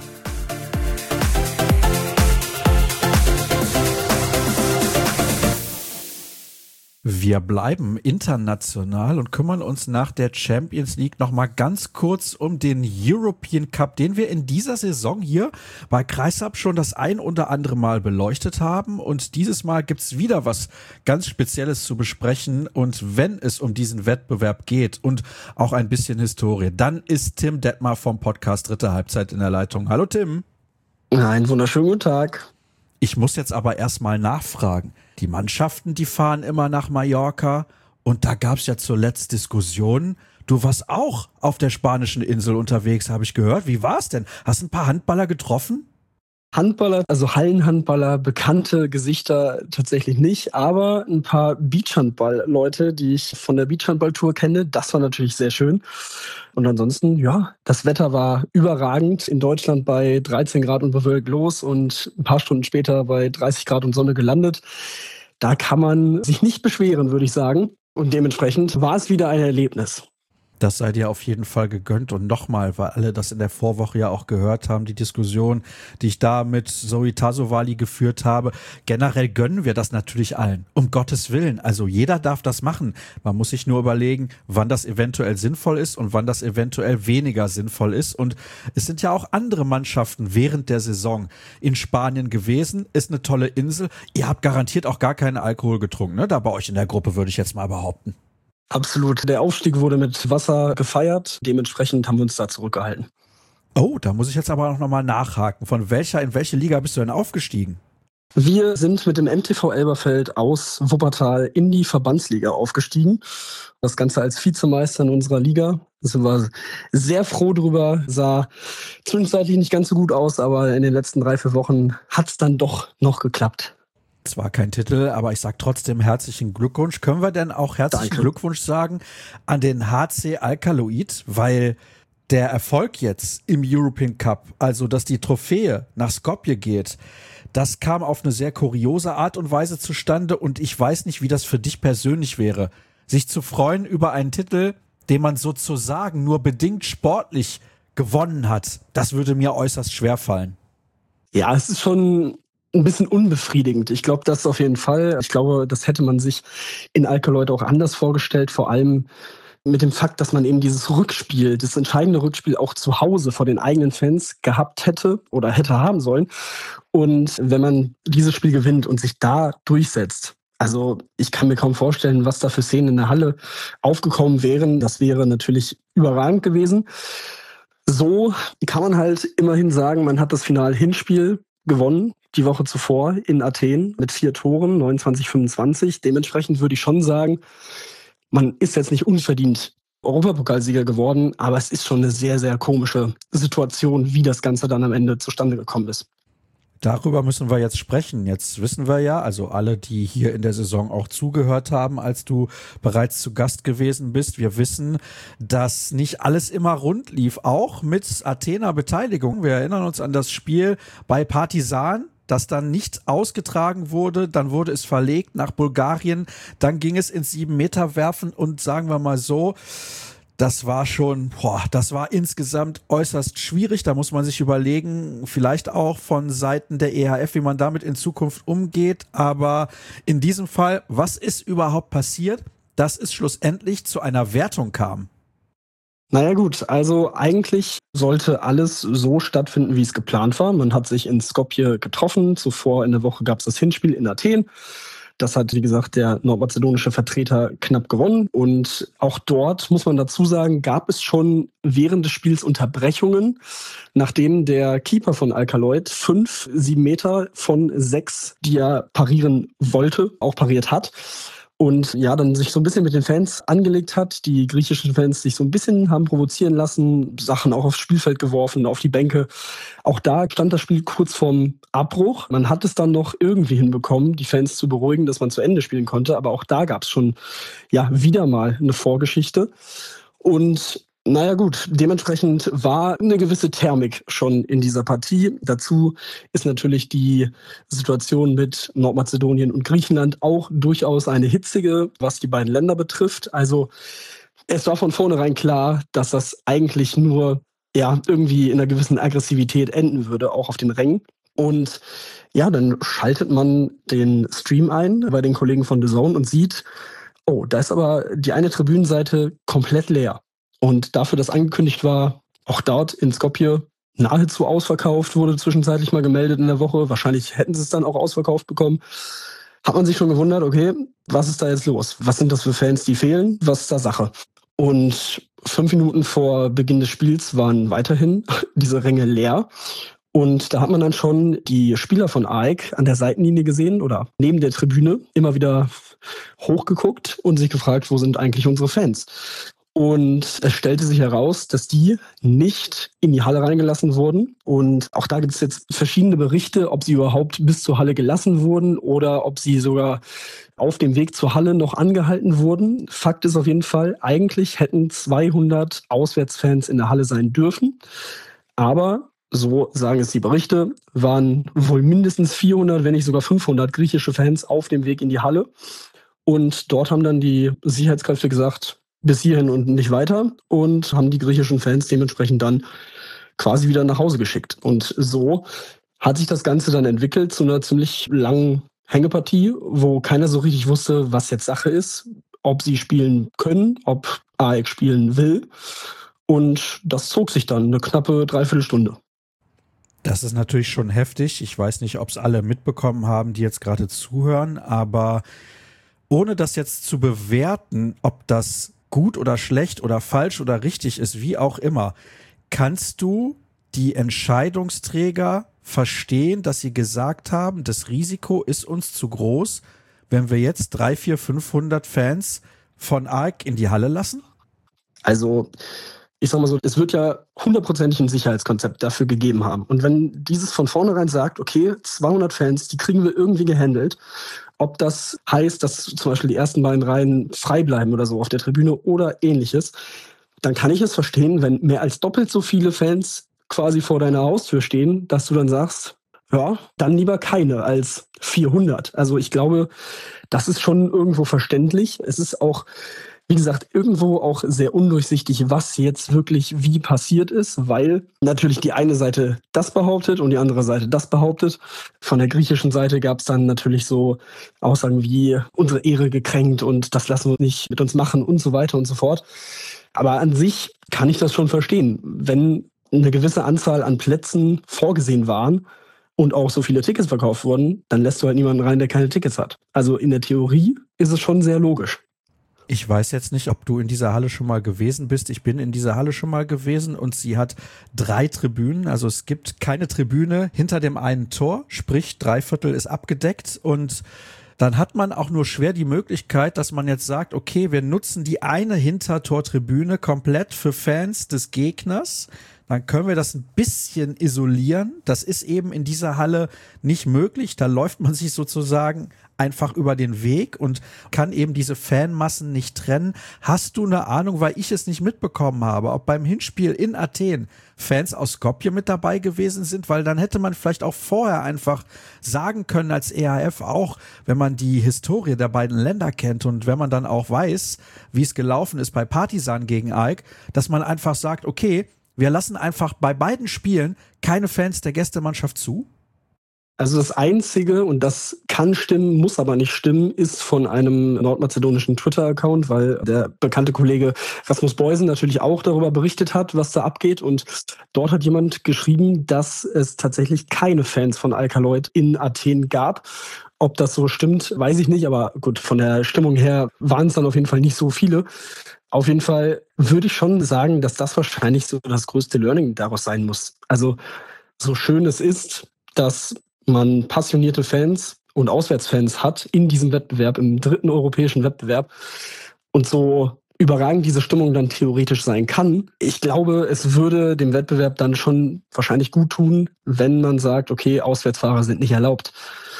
Wir bleiben international und kümmern uns nach der Champions League nochmal ganz kurz um den European Cup, den wir in dieser Saison hier bei Kreisab schon das ein oder andere Mal beleuchtet haben. Und dieses Mal gibt's wieder was ganz Spezielles zu besprechen. Und wenn es um diesen Wettbewerb geht und auch ein bisschen Historie, dann ist Tim Detmar vom Podcast Dritte Halbzeit in der Leitung. Hallo Tim. Einen wunderschönen guten Tag. Ich muss jetzt aber erstmal nachfragen. Die Mannschaften, die fahren immer nach Mallorca und da gab es ja zuletzt Diskussionen. Du warst auch auf der spanischen Insel unterwegs, habe ich gehört. Wie war's denn? Hast du ein paar Handballer getroffen? Handballer, also Hallenhandballer, bekannte Gesichter tatsächlich nicht, aber ein paar Beachhandball-Leute, die ich von der Beachhandball-Tour kenne, das war natürlich sehr schön. Und ansonsten, ja, das Wetter war überragend. In Deutschland bei dreizehn Grad und bewölkt los und ein paar Stunden später bei dreißig Grad und Sonne gelandet. Da kann man sich nicht beschweren, würde ich sagen. Und dementsprechend war es wieder ein Erlebnis. Das sei dir auf jeden Fall gegönnt. Und nochmal, weil alle das in der Vorwoche ja auch gehört haben, die Diskussion, die ich da mit Zoe Tasovali geführt habe. Generell gönnen wir das natürlich allen. Um Gottes Willen. Also jeder darf das machen. Man muss sich nur überlegen, wann das eventuell sinnvoll ist und wann das eventuell weniger sinnvoll ist. Und es sind ja auch andere Mannschaften während der Saison in Spanien gewesen. Ist eine tolle Insel. Ihr habt garantiert auch gar keinen Alkohol getrunken, ne? Da bei euch in der Gruppe, würde ich jetzt mal behaupten. Absolut. Der Aufstieg wurde mit Wasser gefeiert. Dementsprechend haben wir uns da zurückgehalten. Oh, da muss ich jetzt aber auch nochmal nachhaken. Von welcher, in welche Liga bist du denn aufgestiegen? Wir sind mit dem M T V Elberfeld aus Wuppertal in die Verbandsliga aufgestiegen. Das Ganze als Vizemeister in unserer Liga. Da sind wir sehr froh drüber. Sah zwischenzeitlich nicht ganz so gut aus, aber in den letzten drei, vier Wochen hat es dann doch noch geklappt. Zwar kein Titel, aber ich sage trotzdem herzlichen Glückwunsch. Können wir denn auch herzlichen Danke. Glückwunsch sagen an den H C Alkaloid, weil der Erfolg jetzt im European Cup, also dass die Trophäe nach Skopje geht, das kam auf eine sehr kuriose Art und Weise zustande und ich weiß nicht, wie das für dich persönlich wäre, sich zu freuen über einen Titel, den man sozusagen nur bedingt sportlich gewonnen hat. Das würde mir äußerst schwer fallen. Ja, es ist schon ein bisschen unbefriedigend. Ich glaube, das auf jeden Fall. Ich glaube, das hätte man sich in Alkaloid auch anders vorgestellt, vor allem mit dem Fakt, dass man eben dieses Rückspiel, das entscheidende Rückspiel auch zu Hause vor den eigenen Fans gehabt hätte oder hätte haben sollen. Und wenn man dieses Spiel gewinnt und sich da durchsetzt, also ich kann mir kaum vorstellen, was da für Szenen in der Halle aufgekommen wären. Das wäre natürlich überragend gewesen. So kann man halt immerhin sagen, man hat das Final-Hinspiel gewonnen, die Woche zuvor in Athen mit vier Toren, neunundzwanzig fünfundzwanzig. Dementsprechend würde ich schon sagen, man ist jetzt nicht unverdient Europapokalsieger geworden, aber es ist schon eine sehr, sehr komische Situation, wie das Ganze dann am Ende zustande gekommen ist. Darüber müssen wir jetzt sprechen. Jetzt wissen wir ja, also alle, die hier in der Saison auch zugehört haben, als du bereits zu Gast gewesen bist, wir wissen, dass nicht alles immer rund lief, auch mit Athener Beteiligung. Wir erinnern uns an das Spiel bei Partizan, das dann nicht ausgetragen wurde, dann wurde es verlegt nach Bulgarien, dann ging es ins Sieben-Meter-Werfen und sagen wir mal so, das war schon, boah, das war insgesamt äußerst schwierig. Da muss man sich überlegen, vielleicht auch von Seiten der E H F, wie man damit in Zukunft umgeht. Aber in diesem Fall, was ist überhaupt passiert, dass es schlussendlich zu einer Wertung kam? Naja gut, also eigentlich sollte alles so stattfinden, wie es geplant war. Man hat sich in Skopje getroffen. Zuvor in der Woche gab es das Hinspiel in Athen. Das hat, wie gesagt, der nordmazedonische Vertreter knapp gewonnen. Und auch dort, muss man dazu sagen, gab es schon während des Spiels Unterbrechungen, nachdem der Keeper von Alkaloid fünf, sieben Meter von sechs, die er parieren wollte, auch pariert hat. Und ja, dann sich so ein bisschen mit den Fans angelegt hat, die griechischen Fans sich so ein bisschen haben provozieren lassen, Sachen auch aufs Spielfeld geworfen, auf die Bänke. Auch da stand das Spiel kurz vorm Abbruch. Man hat es dann noch irgendwie hinbekommen, die Fans zu beruhigen, dass man zu Ende spielen konnte. Aber auch da gab es schon ja wieder mal eine Vorgeschichte. Und naja gut, dementsprechend war eine gewisse Thermik schon in dieser Partie. Dazu ist natürlich die Situation mit Nordmazedonien und Griechenland auch durchaus eine hitzige, was die beiden Länder betrifft. Also es war von vornherein klar, dass das eigentlich nur ja irgendwie in einer gewissen Aggressivität enden würde, auch auf den Rängen. Und ja, dann schaltet man den Stream ein bei den Kollegen von The Zone und sieht, oh, da ist aber die eine Tribünenseite komplett leer. Und dafür, dass angekündigt war, auch dort in Skopje nahezu ausverkauft, wurde zwischenzeitlich mal gemeldet in der Woche. Wahrscheinlich hätten sie es dann auch ausverkauft bekommen. Hat man sich schon gewundert, okay, was ist da jetzt los? Was sind das für Fans, die fehlen? Was ist da Sache? Und fünf Minuten vor Beginn des Spiels waren weiterhin diese Ränge leer. Und da hat man dann schon die Spieler von A E K an der Seitenlinie gesehen oder neben der Tribüne immer wieder hochgeguckt und sich gefragt, wo sind eigentlich unsere Fans? Und es stellte sich heraus, dass die nicht in die Halle reingelassen wurden. Und auch da gibt es jetzt verschiedene Berichte, ob sie überhaupt bis zur Halle gelassen wurden oder ob sie sogar auf dem Weg zur Halle noch angehalten wurden. Fakt ist auf jeden Fall, eigentlich hätten zweihundert Auswärtsfans in der Halle sein dürfen. Aber, so sagen es die Berichte, waren wohl mindestens vierhundert, wenn nicht sogar fünfhundert griechische Fans auf dem Weg in die Halle. Und dort haben dann die Sicherheitskräfte gesagt, bis hierhin und nicht weiter, und haben die griechischen Fans dementsprechend dann quasi wieder nach Hause geschickt. Und so hat sich das Ganze dann entwickelt zu einer ziemlich langen Hängepartie, wo keiner so richtig wusste, was jetzt Sache ist, ob sie spielen können, ob A E K spielen will. Und das zog sich dann eine knappe Dreiviertelstunde. Das ist natürlich schon heftig. Ich weiß nicht, ob es alle mitbekommen haben, die jetzt gerade zuhören, aber ohne das jetzt zu bewerten, ob das gut oder schlecht oder falsch oder richtig ist, wie auch immer, kannst du die Entscheidungsträger verstehen, dass sie gesagt haben, das Risiko ist uns zu groß, wenn wir jetzt drei, vier, fünfhundert Fans von A E K in die Halle lassen? Also ich sag mal so, es wird ja hundertprozentig ein Sicherheitskonzept dafür gegeben haben. Und wenn dieses von vornherein sagt, okay, zweihundert Fans, die kriegen wir irgendwie gehandelt, ob das heißt, dass zum Beispiel die ersten beiden Reihen frei bleiben oder so auf der Tribüne oder ähnliches, dann kann ich es verstehen, wenn mehr als doppelt so viele Fans quasi vor deiner Haustür stehen, dass du dann sagst, ja, dann lieber keine als vierhundert. Also ich glaube, das ist schon irgendwo verständlich. Es ist auch, wie gesagt, irgendwo auch sehr undurchsichtig, was jetzt wirklich wie passiert ist, weil natürlich die eine Seite das behauptet und die andere Seite das behauptet. Von der griechischen Seite gab es dann natürlich so Aussagen wie unsere Ehre gekränkt und das lassen wir nicht mit uns machen und so weiter und so fort. Aber an sich kann ich das schon verstehen. Wenn eine gewisse Anzahl an Plätzen vorgesehen waren und auch so viele Tickets verkauft wurden, dann lässt du halt niemanden rein, der keine Tickets hat. Also in der Theorie ist es schon sehr logisch. Ich weiß jetzt nicht, ob du in dieser Halle schon mal gewesen bist. Ich bin in dieser Halle schon mal gewesen und sie hat drei Tribünen. Also es gibt keine Tribüne hinter dem einen Tor, sprich drei Viertel ist abgedeckt, und dann hat man auch nur schwer die Möglichkeit, dass man jetzt sagt, okay, wir nutzen die eine Hintertortribüne komplett für Fans des Gegners. Dann können wir das ein bisschen isolieren. Das ist eben in dieser Halle nicht möglich. Da läuft man sich sozusagen einfach über den Weg und kann eben diese Fanmassen nicht trennen. Hast du eine Ahnung, weil ich es nicht mitbekommen habe, ob beim Hinspiel in Athen Fans aus Skopje mit dabei gewesen sind? Weil dann hätte man vielleicht auch vorher einfach sagen können als E H F auch, wenn man die Historie der beiden Länder kennt und wenn man dann auch weiß, wie es gelaufen ist bei Partizan gegen A E K, dass man einfach sagt, okay, wir lassen einfach bei beiden Spielen keine Fans der Gästemannschaft zu? Also das Einzige, und das kann stimmen, muss aber nicht stimmen, ist von einem nordmazedonischen Twitter-Account, weil der bekannte Kollege Rasmus Beusen natürlich auch darüber berichtet hat, was da abgeht. Und dort hat jemand geschrieben, dass es tatsächlich keine Fans von Alkaloid in Athen gab. Ob das so stimmt, weiß ich nicht. Aber gut, von der Stimmung her waren es dann auf jeden Fall nicht so viele. Auf jeden Fall würde ich schon sagen, dass das wahrscheinlich so das größte Learning daraus sein muss. Also so schön es ist, dass man passionierte Fans und Auswärtsfans hat in diesem Wettbewerb, im dritten europäischen Wettbewerb und so überragend diese Stimmung dann theoretisch sein kann. Ich glaube, es würde dem Wettbewerb dann schon wahrscheinlich gut tun, wenn man sagt, okay, Auswärtsfahrer sind nicht erlaubt.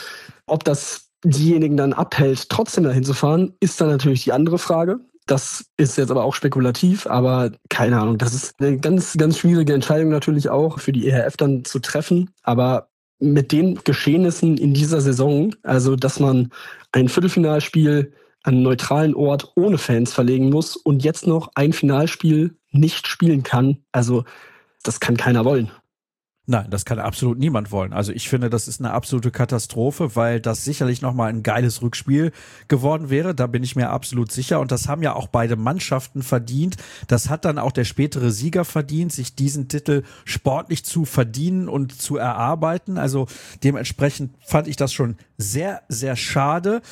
Ob das diejenigen dann abhält, trotzdem dahin zu fahren, ist dann natürlich die andere Frage. Das ist jetzt aber auch spekulativ, aber keine Ahnung. Das ist eine ganz, ganz schwierige Entscheidung natürlich auch für die E H F dann zu treffen. Aber mit den Geschehnissen in dieser Saison, also dass man ein Viertelfinalspiel an einen neutralen Ort ohne Fans verlegen muss und jetzt noch ein Finalspiel nicht spielen kann, also das kann keiner wollen. Nein, das kann absolut niemand wollen. Also ich finde, das ist eine absolute Katastrophe, weil das sicherlich nochmal ein geiles Rückspiel geworden wäre. Da bin ich mir absolut sicher. Und das haben ja auch beide Mannschaften verdient. Das hat dann auch der spätere Sieger verdient, sich diesen Titel sportlich zu verdienen und zu erarbeiten. Also dementsprechend fand ich das schon sehr, sehr schade.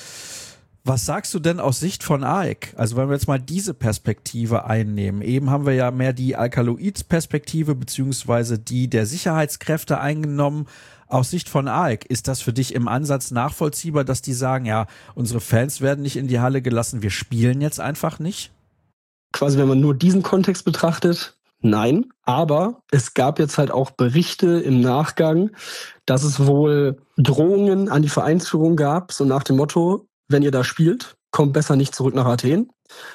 Was sagst du denn aus Sicht von A E K? Also wenn wir jetzt mal diese Perspektive einnehmen. Eben haben wir ja mehr die Alkaloids-Perspektive beziehungsweise die der Sicherheitskräfte eingenommen. Aus Sicht von A E K, ist das für dich im Ansatz nachvollziehbar, dass die sagen, ja, unsere Fans werden nicht in die Halle gelassen, wir spielen jetzt einfach nicht? Quasi, wenn man nur diesen Kontext betrachtet, nein. Aber es gab jetzt halt auch Berichte im Nachgang, dass es wohl Drohungen an die Vereinsführung gab, so nach dem Motto, wenn ihr da spielt, kommt besser nicht zurück nach Athen.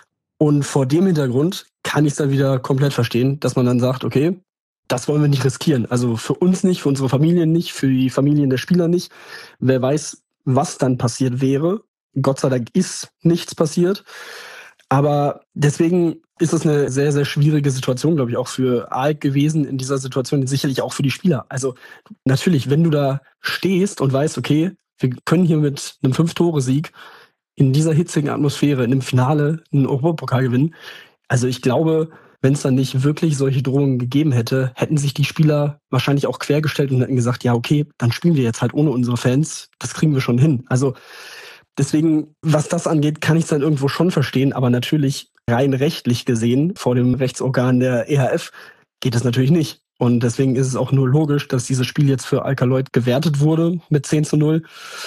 Und vor dem Hintergrund kann ich es dann wieder komplett verstehen, dass man dann sagt, okay, das wollen wir nicht riskieren. Also für uns nicht, für unsere Familien nicht, für die Familien der Spieler nicht. Wer weiß, was dann passiert wäre. Gott sei Dank ist nichts passiert. Aber deswegen ist es eine sehr, sehr schwierige Situation, glaube ich, auch für A E K gewesen in dieser Situation, sicherlich auch für die Spieler. Also natürlich, wenn du da stehst und weißt, okay, wir können hier mit einem Fünf-Tore-Sieg in dieser hitzigen Atmosphäre in einem Finale einen Europapokal gewinnen. Also ich glaube, wenn es dann nicht wirklich solche Drohungen gegeben hätte, hätten sich die Spieler wahrscheinlich auch quergestellt und hätten gesagt, ja okay, dann spielen wir jetzt halt ohne unsere Fans. Das kriegen wir schon hin. Also deswegen, was das angeht, kann ich es dann irgendwo schon verstehen. Aber natürlich rein rechtlich gesehen, vor dem Rechtsorgan der E H F, geht es natürlich nicht. Und deswegen ist es auch nur logisch, dass dieses Spiel jetzt für Alkaloid gewertet wurde mit zehn zu null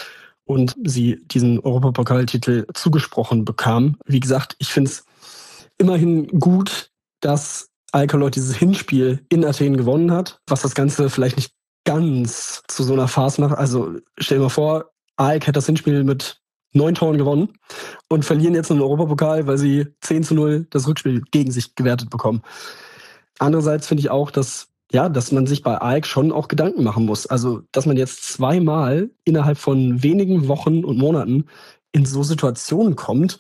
und sie diesen Europapokaltitel zugesprochen bekamen. Wie gesagt, ich finde es immerhin gut, dass Alkaloid dieses Hinspiel in Athen gewonnen hat, was das Ganze vielleicht nicht ganz zu so einer Farce macht. Also stell dir mal vor, A E K hat das Hinspiel mit neun Toren gewonnen und verlieren jetzt einen Europapokal, weil sie zehn zu null das Rückspiel gegen sich gewertet bekommen. Andererseits finde ich auch, dass ja, dass man sich bei A E K schon auch Gedanken machen muss. Also, dass man jetzt zweimal innerhalb von wenigen Wochen und Monaten in so Situationen kommt.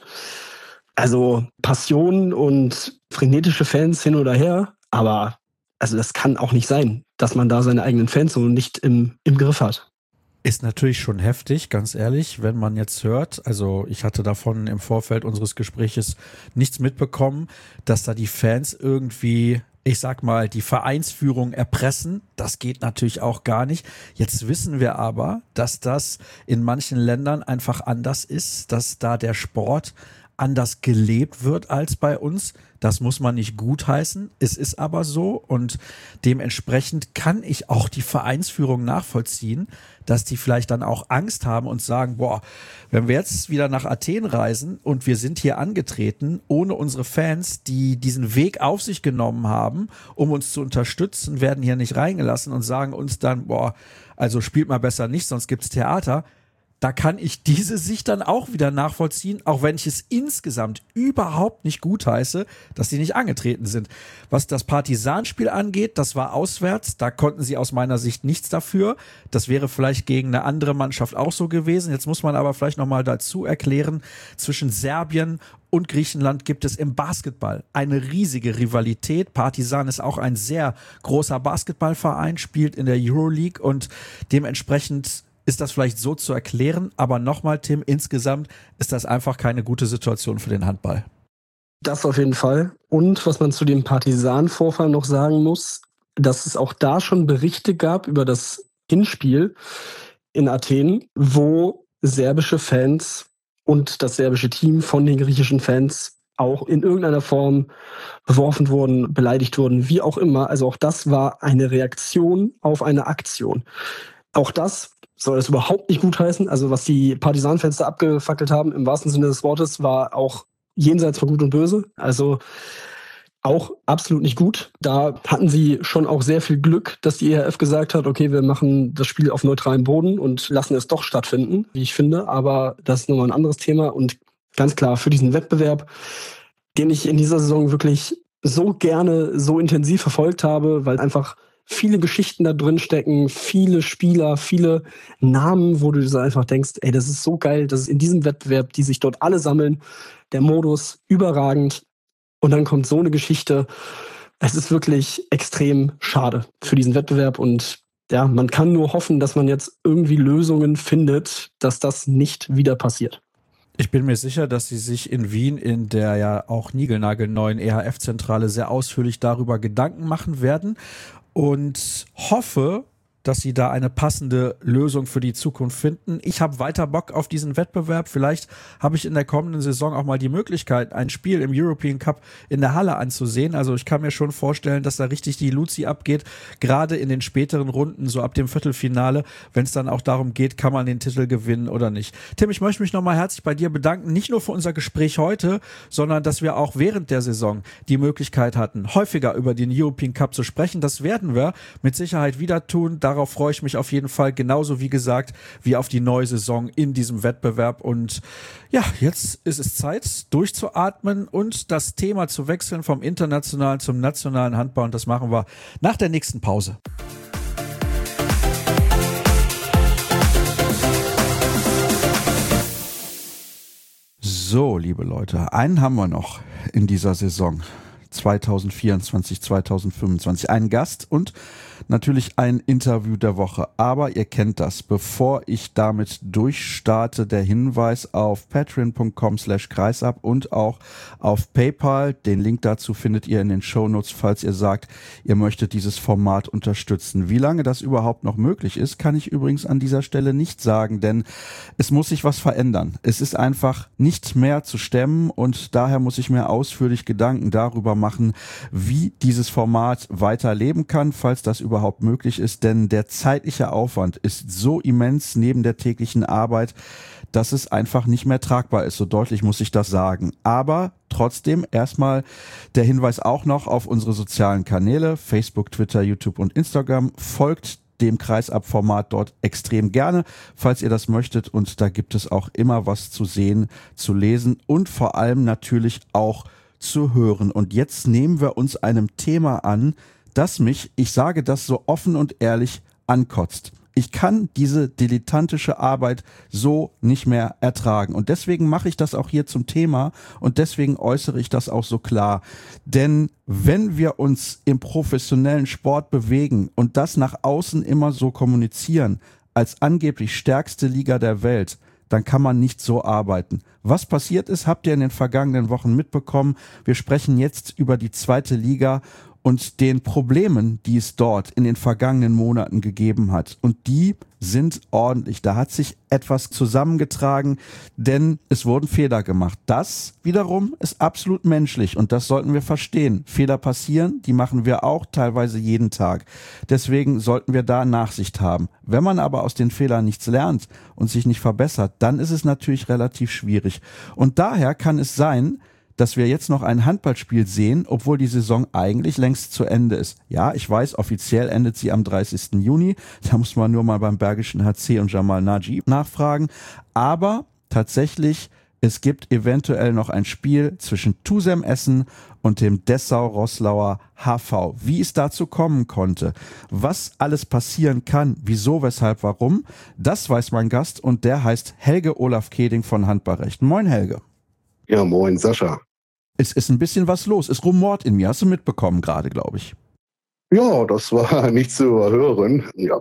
Also Passion und frenetische Fans hin oder her. Aber also das kann auch nicht sein, dass man da seine eigenen Fans so nicht im, im Griff hat. Ist natürlich schon heftig, ganz ehrlich, wenn man jetzt hört, also ich hatte davon im Vorfeld unseres Gespräches nichts mitbekommen, dass da die Fans irgendwie, ich sag mal, die Vereinsführung erpressen. Das geht natürlich auch gar nicht. Jetzt wissen wir aber, dass das in manchen Ländern einfach anders ist, dass da der Sport anders gelebt wird als bei uns. Das muss man nicht gutheißen. Es ist aber so und dementsprechend kann ich auch die Vereinsführung nachvollziehen, dass die vielleicht dann auch Angst haben und sagen, boah, wenn wir jetzt wieder nach Athen reisen und wir sind hier angetreten, ohne unsere Fans, die diesen Weg auf sich genommen haben, um uns zu unterstützen, werden hier nicht reingelassen und sagen uns dann, boah, also spielt mal besser nicht, sonst gibt's Theater. Da kann ich diese Sicht dann auch wieder nachvollziehen, auch wenn ich es insgesamt überhaupt nicht gutheiße, dass sie nicht angetreten sind. Was das Partisanspiel angeht, das war auswärts, da konnten sie aus meiner Sicht nichts dafür. Das wäre vielleicht gegen eine andere Mannschaft auch so gewesen. Jetzt muss man aber vielleicht nochmal dazu erklären, zwischen Serbien und Griechenland gibt es im Basketball eine riesige Rivalität. Partizan ist auch ein sehr großer Basketballverein, spielt in der Euroleague und dementsprechend ist das vielleicht so zu erklären, aber nochmal, Tim, insgesamt ist das einfach keine gute Situation für den Handball. Das auf jeden Fall. Und was man zu dem Partisan-Vorfall noch sagen muss, dass es auch da schon Berichte gab über das Hinspiel in Athen, wo serbische Fans und das serbische Team von den griechischen Fans auch in irgendeiner Form beworfen wurden, beleidigt wurden, wie auch immer. Also auch das war eine Reaktion auf eine Aktion. Auch das soll das überhaupt nicht gutheißen. Also was die Partisanfans da abgefackelt haben, im wahrsten Sinne des Wortes, war auch jenseits von Gut und Böse. Also auch absolut nicht gut. Da hatten sie schon auch sehr viel Glück, dass die E H F gesagt hat, okay, wir machen das Spiel auf neutralem Boden und lassen es doch stattfinden, wie ich finde. Aber das ist nochmal ein anderes Thema. Und ganz klar, für diesen Wettbewerb, den ich in dieser Saison wirklich so gerne, so intensiv verfolgt habe, weil einfach viele Geschichten da drin stecken, viele Spieler, viele Namen, wo du dir einfach denkst, ey, das ist so geil, dass es in diesem Wettbewerb, die sich dort alle sammeln, der Modus überragend. Und dann kommt so eine Geschichte. Es ist wirklich extrem schade für diesen Wettbewerb. Und ja, man kann nur hoffen, dass man jetzt irgendwie Lösungen findet, dass das nicht wieder passiert. Ich bin mir sicher, dass sie sich in Wien in der ja auch niegelnagelneuen E H F-Zentrale sehr ausführlich darüber Gedanken machen werden und hoffe, dass sie da eine passende Lösung für die Zukunft finden. Ich habe weiter Bock auf diesen Wettbewerb. Vielleicht habe ich in der kommenden Saison auch mal die Möglichkeit, ein Spiel im European Cup in der Halle anzusehen. Also ich kann mir schon vorstellen, dass da richtig die Luzi abgeht, gerade in den späteren Runden, so ab dem Viertelfinale, wenn es dann auch darum geht, kann man den Titel gewinnen oder nicht. Tim, ich möchte mich nochmal herzlich bei dir bedanken, nicht nur für unser Gespräch heute, sondern dass wir auch während der Saison die Möglichkeit hatten, häufiger über den European Cup zu sprechen. Das werden wir mit Sicherheit wieder tun. Darauf freue ich mich auf jeden Fall, genauso wie gesagt, wie auf die neue Saison in diesem Wettbewerb. Und ja, jetzt ist es Zeit, durchzuatmen und das Thema zu wechseln vom internationalen zum nationalen Handball. Und das machen wir nach der nächsten Pause. So, liebe Leute, einen haben wir noch in dieser Saison. zwanzig vierundzwanzig, zwanzig fünfundzwanzig. Einen Gast und natürlich ein Interview der Woche. Aber ihr kennt das. Bevor ich damit durchstarte, der Hinweis auf patreon.com slash kreisab und auch auf PayPal. Den Link dazu findet ihr in den Shownotes, falls ihr sagt, ihr möchtet dieses Format unterstützen. Wie lange das überhaupt noch möglich ist, kann ich übrigens an dieser Stelle nicht sagen, denn es muss sich was verändern. Es ist einfach nicht mehr zu stemmen und daher muss ich mir ausführlich Gedanken darüber machen, wie dieses Format weiterleben kann, falls das überhaupt möglich ist, denn der zeitliche Aufwand ist so immens neben der täglichen Arbeit, dass es einfach nicht mehr tragbar ist. So deutlich muss ich das sagen. Aber trotzdem erstmal der Hinweis auch noch auf unsere sozialen Kanäle, Facebook, Twitter, YouTube und Instagram. Folgt dem Kreisab-Format dort extrem gerne, falls ihr das möchtet. Und da gibt es auch immer was zu sehen, zu lesen und vor allem natürlich auch zu hören. Und jetzt nehmen wir uns einem Thema an, das mich, ich sage das so offen und ehrlich, ankotzt. Ich kann diese dilettantische Arbeit so nicht mehr ertragen. Und deswegen mache ich das auch hier zum Thema und deswegen äußere ich das auch so klar. Denn wenn wir uns im professionellen Sport bewegen und das nach außen immer so kommunizieren, als angeblich stärkste Liga der Welt, dann kann man nicht so arbeiten. Was passiert ist, habt ihr in den vergangenen Wochen mitbekommen. Wir sprechen jetzt über die zweite Liga und den Problemen, die es dort in den vergangenen Monaten gegeben hat. Und die sind ordentlich. Da hat sich etwas zusammengetragen, denn es wurden Fehler gemacht. Das wiederum ist absolut menschlich und das sollten wir verstehen. Fehler passieren, die machen wir auch teilweise jeden Tag. Deswegen sollten wir da Nachsicht haben. Wenn man aber aus den Fehlern nichts lernt und sich nicht verbessert, dann ist es natürlich relativ schwierig. Und daher kann es sein, dass wir jetzt noch ein Handballspiel sehen, obwohl die Saison eigentlich längst zu Ende ist. Ja, ich weiß, offiziell endet sie am dreißigsten Juni. Da muss man nur mal beim Bergischen H C und Jamal Najib nachfragen. Aber tatsächlich, es gibt eventuell noch ein Spiel zwischen Tusem Essen und dem Dessau-Roßlauer H V. Wie es dazu kommen konnte, was alles passieren kann, wieso, weshalb, warum, das weiß mein Gast und der heißt Helge Olaf Keding von Handballrecht. Moin Helge. Ja, moin Sascha. Es ist ein bisschen was los. Es rumort in mir. Hast du mitbekommen gerade, glaube ich. Ja, das war nicht zu überhören. Ja,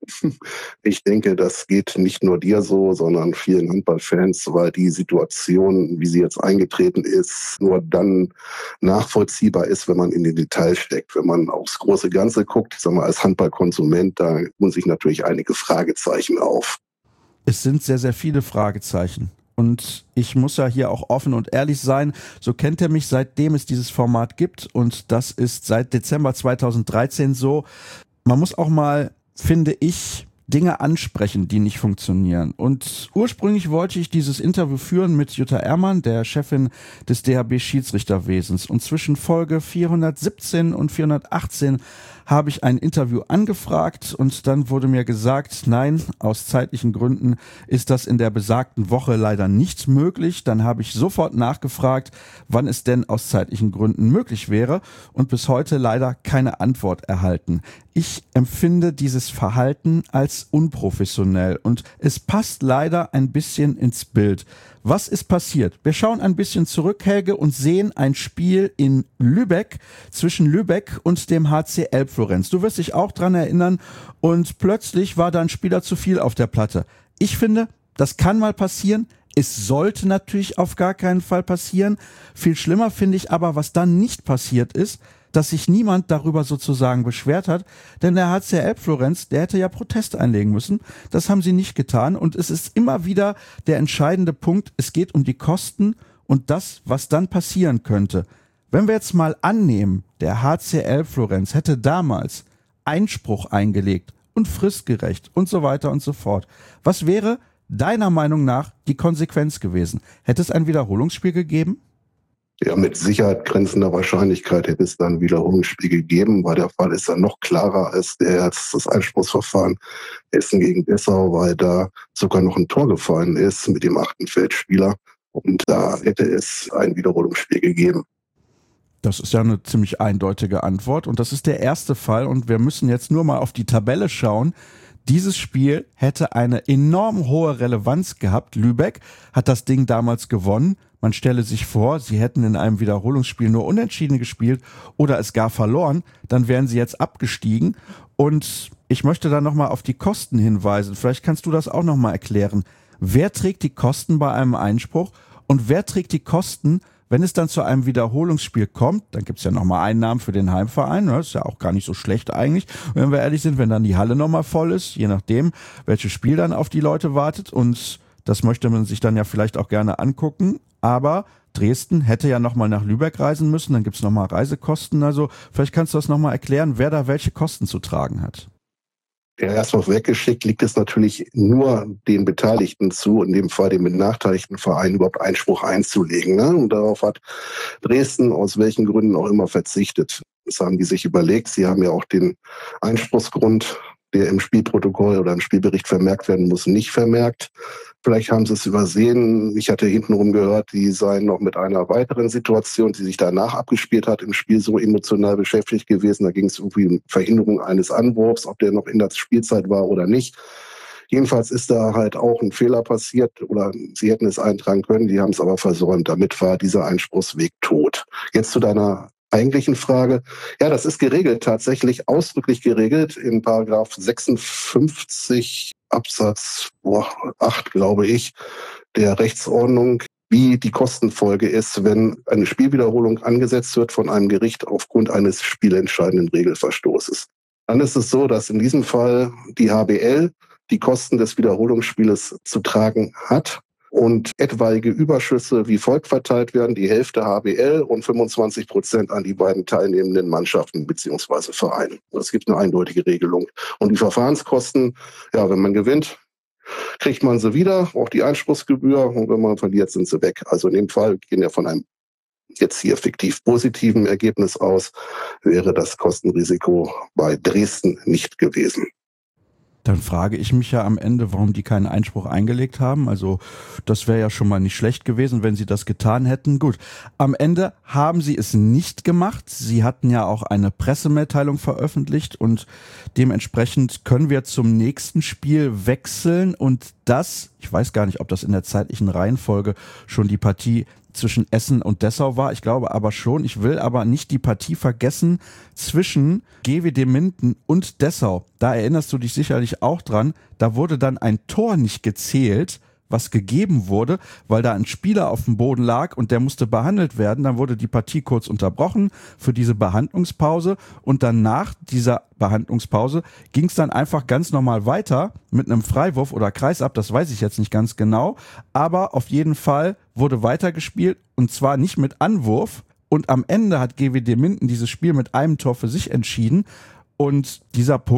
ich denke, das geht nicht nur dir so, sondern vielen Handballfans, weil die Situation, wie sie jetzt eingetreten ist, nur dann nachvollziehbar ist, wenn man in den Details steckt. Wenn man aufs große Ganze guckt, ich sag mal, als Handballkonsument, da tun sich natürlich einige Fragezeichen auf. Es sind sehr, sehr viele Fragezeichen. Und ich muss ja hier auch offen und ehrlich sein, so kennt er mich, seitdem es dieses Format gibt. Und das ist seit Dezember zweitausenddreizehn so. Man muss auch mal, finde ich, Dinge ansprechen, die nicht funktionieren. Und ursprünglich wollte ich dieses Interview führen mit Jutta Ehrmann, der Chefin des D H B-Schiedsrichterwesens. Und zwischen Folge vierhundertsiebzehn und vierhundertachtzehn habe ich ein Interview angefragt und dann wurde mir gesagt, nein, aus zeitlichen Gründen ist das in der besagten Woche leider nicht möglich. Dann habe ich sofort nachgefragt, wann es denn aus zeitlichen Gründen möglich wäre und bis heute leider keine Antwort erhalten. Ich empfinde dieses Verhalten als unprofessionell und es passt leider ein bisschen ins Bild. Was ist passiert? Wir schauen ein bisschen zurück, Helge, und sehen ein Spiel in Lübeck, zwischen Lübeck und dem H C Elbflorenz. Du wirst dich auch dran erinnern und plötzlich war da ein Spieler zu viel auf der Platte. Ich finde, das kann mal passieren. Es sollte natürlich auf gar keinen Fall passieren. Viel schlimmer finde ich aber, was dann nicht passiert ist, dass sich niemand darüber sozusagen beschwert hat, denn der H C Elbflorenz, der hätte ja Protest einlegen müssen. Das haben sie nicht getan und es ist immer wieder der entscheidende Punkt, es geht um die Kosten und das, was dann passieren könnte. Wenn wir jetzt mal annehmen, der H C Elbflorenz hätte damals Einspruch eingelegt und fristgerecht und so weiter und so fort. Was wäre deiner Meinung nach die Konsequenz gewesen? Hätte es ein Wiederholungsspiel gegeben? Ja, mit Sicherheit grenzender Wahrscheinlichkeit hätte es dann ein Wiederholungsspiel gegeben, weil der Fall ist dann noch klarer als der als das Einspruchsverfahren Essen gegen Dessau, weil da sogar noch ein Tor gefallen ist mit dem achten Feldspieler und da hätte es ein Wiederholungsspiel gegeben. Das ist ja eine ziemlich eindeutige Antwort und das ist der erste Fall und wir müssen jetzt nur mal auf die Tabelle schauen. Dieses Spiel hätte eine enorm hohe Relevanz gehabt. Lübeck hat das Ding damals gewonnen. Man stelle sich vor, sie hätten in einem Wiederholungsspiel nur unentschieden gespielt oder es gar verloren, dann wären sie jetzt abgestiegen. Und ich möchte da nochmal auf die Kosten hinweisen. Vielleicht kannst du das auch nochmal erklären. Wer trägt die Kosten bei einem Einspruch und wer trägt die Kosten, wenn es dann zu einem Wiederholungsspiel kommt? Dann gibt's ja nochmal Einnahmen für den Heimverein. Das ist ja auch gar nicht so schlecht eigentlich. Und wenn wir ehrlich sind, wenn dann die Halle nochmal voll ist, je nachdem, welches Spiel dann auf die Leute wartet. Und das möchte man sich dann ja vielleicht auch gerne angucken. Aber Dresden hätte ja nochmal nach Lübeck reisen müssen. Dann gibt's nochmal Reisekosten. Also vielleicht kannst du das nochmal erklären, wer da welche Kosten zu tragen hat. Ja, erstmal weggeschickt liegt es natürlich nur den Beteiligten zu, in dem Fall den benachteiligten Verein, überhaupt Einspruch einzulegen. Ne? Und darauf hat Dresden aus welchen Gründen auch immer verzichtet. Das haben die sich überlegt. Sie haben ja auch den Einspruchsgrund, der im Spielprotokoll oder im Spielbericht vermerkt werden muss, nicht vermerkt. Vielleicht haben sie es übersehen. Ich hatte hintenrum gehört, die seien noch mit einer weiteren Situation, die sich danach abgespielt hat, im Spiel so emotional beschäftigt gewesen. Da ging es irgendwie um Verhinderung eines Anwurfs, ob der noch in der Spielzeit war oder nicht. Jedenfalls ist da halt auch ein Fehler passiert oder sie hätten es eintragen können, die haben es aber versäumt. Damit war dieser Einspruchsweg tot. Jetzt zu deiner eigentlichen Frage. Ja, das ist geregelt, tatsächlich ausdrücklich geregelt in Paragraph sechsundfünfzig Absatz acht, glaube ich, der Rechtsordnung, wie die Kostenfolge ist, wenn eine Spielwiederholung angesetzt wird von einem Gericht aufgrund eines spielentscheidenden Regelverstoßes. Dann ist es so, dass in diesem Fall die H B L die Kosten des Wiederholungsspieles zu tragen hat und etwaige Überschüsse wie folgt verteilt werden, die Hälfte H B L und fünfundzwanzig Prozent an die beiden teilnehmenden Mannschaften bzw. Vereine. Es gibt eine eindeutige Regelung. Und die Verfahrenskosten, ja, wenn man gewinnt, kriegt man sie wieder, auch die Einspruchsgebühr, und wenn man verliert, sind sie weg. Also in dem Fall gehen wir von einem jetzt hier fiktiv positiven Ergebnis aus, wäre das Kostenrisiko bei Dresden nicht gewesen. Dann frage ich mich ja am Ende, warum die keinen Einspruch eingelegt haben. Also das wäre ja schon mal nicht schlecht gewesen, wenn sie das getan hätten. Gut, am Ende haben sie es nicht gemacht. Sie hatten ja auch eine Pressemitteilung veröffentlicht und dementsprechend können wir zum nächsten Spiel wechseln. Und das, ich weiß gar nicht, ob das in der zeitlichen Reihenfolge schon die Partie zwischen Essen und Dessau war. Ich glaube aber schon. Ich will aber nicht die Partie vergessen zwischen G W D Minden und Dessau. Da erinnerst du dich sicherlich auch dran. Da wurde dann ein Tor nicht gezählt, was gegeben wurde, weil da ein Spieler auf dem Boden lag und der musste behandelt werden. Dann wurde die Partie kurz unterbrochen für diese Behandlungspause und dann nach dieser Behandlungspause ging es dann einfach ganz normal weiter mit einem Freiwurf oder Kreisab, das weiß ich jetzt nicht ganz genau, aber auf jeden Fall wurde weitergespielt und zwar nicht mit Anwurf und am Ende hat G W D Minden dieses Spiel mit einem Tor für sich entschieden und dieser Punkt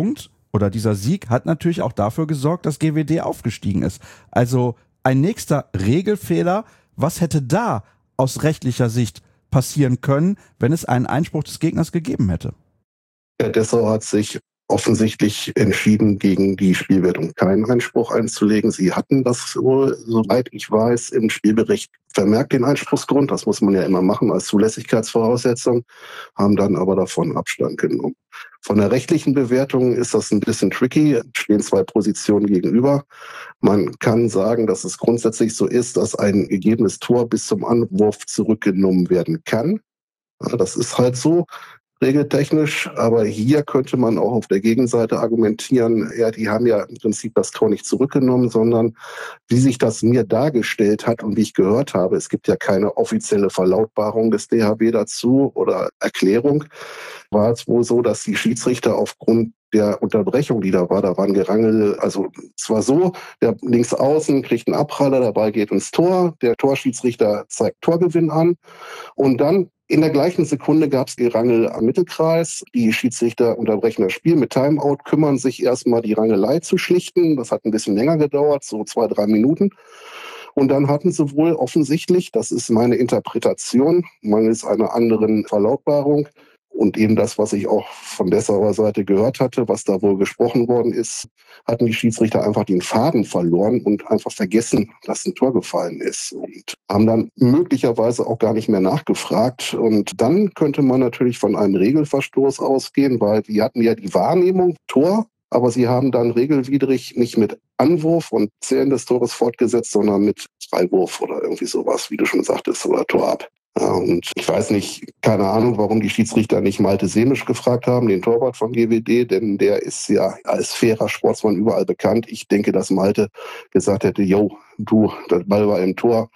oder dieser Sieg hat natürlich auch dafür gesorgt, dass G W D aufgestiegen ist. Also ein nächster Regelfehler. Was hätte da aus rechtlicher Sicht passieren können, wenn es einen Einspruch des Gegners gegeben hätte? Ja, Dessau hat sich offensichtlich entschieden, gegen die Spielwertung keinen Einspruch einzulegen. Sie hatten das wohl, soweit ich weiß, im Spielbericht vermerkt, den Einspruchsgrund. Das muss man ja immer machen als Zulässigkeitsvoraussetzung, haben dann aber davon Abstand genommen. Von der rechtlichen Bewertung ist das ein bisschen tricky, stehen zwei Positionen gegenüber. Man kann sagen, dass es grundsätzlich so ist, dass ein gegebenes Tor bis zum Anwurf zurückgenommen werden kann. Ja, das ist halt so. Regeltechnisch, aber hier könnte man auch auf der Gegenseite argumentieren, ja, die haben ja im Prinzip das Tor nicht zurückgenommen, sondern wie sich das mir dargestellt hat und wie ich gehört habe, es gibt ja keine offizielle Verlautbarung des D H B dazu oder Erklärung, war es wohl so, dass die Schiedsrichter aufgrund der Unterbrechung, die da war, da waren Gerangel, also es war so, der links außen kriegt einen Abpraller, dabei geht ins Tor, der Torschiedsrichter zeigt Torgewinn an und dann in der gleichen Sekunde gab es Gerangel am Mittelkreis. Die Schiedsrichter unterbrechen das Spiel mit Timeout, kümmern sich erstmal, die Rangelei zu schlichten. Das hat ein bisschen länger gedauert, so zwei, drei Minuten. Und dann hatten sie wohl offensichtlich, das ist meine Interpretation, mangels einer anderen Verlautbarung, und eben das, was ich auch von Dessauer Seite gehört hatte, was da wohl gesprochen worden ist, hatten die Schiedsrichter einfach den Faden verloren und einfach vergessen, dass ein Tor gefallen ist. Und haben dann möglicherweise auch gar nicht mehr nachgefragt. Und dann könnte man natürlich von einem Regelverstoß ausgehen, weil die hatten ja die Wahrnehmung, Tor, aber sie haben dann regelwidrig nicht mit Anwurf und Zählen des Tores fortgesetzt, sondern mit Freiwurf oder irgendwie sowas, wie du schon sagtest, oder Tor ab. Ja, und ich weiß nicht, keine Ahnung, warum die Schiedsrichter nicht Malte Semisch gefragt haben, den Torwart von G W D, denn der ist ja als fairer Sportsmann überall bekannt. Ich denke, dass Malte gesagt hätte, yo, du, der Ball war im Tor.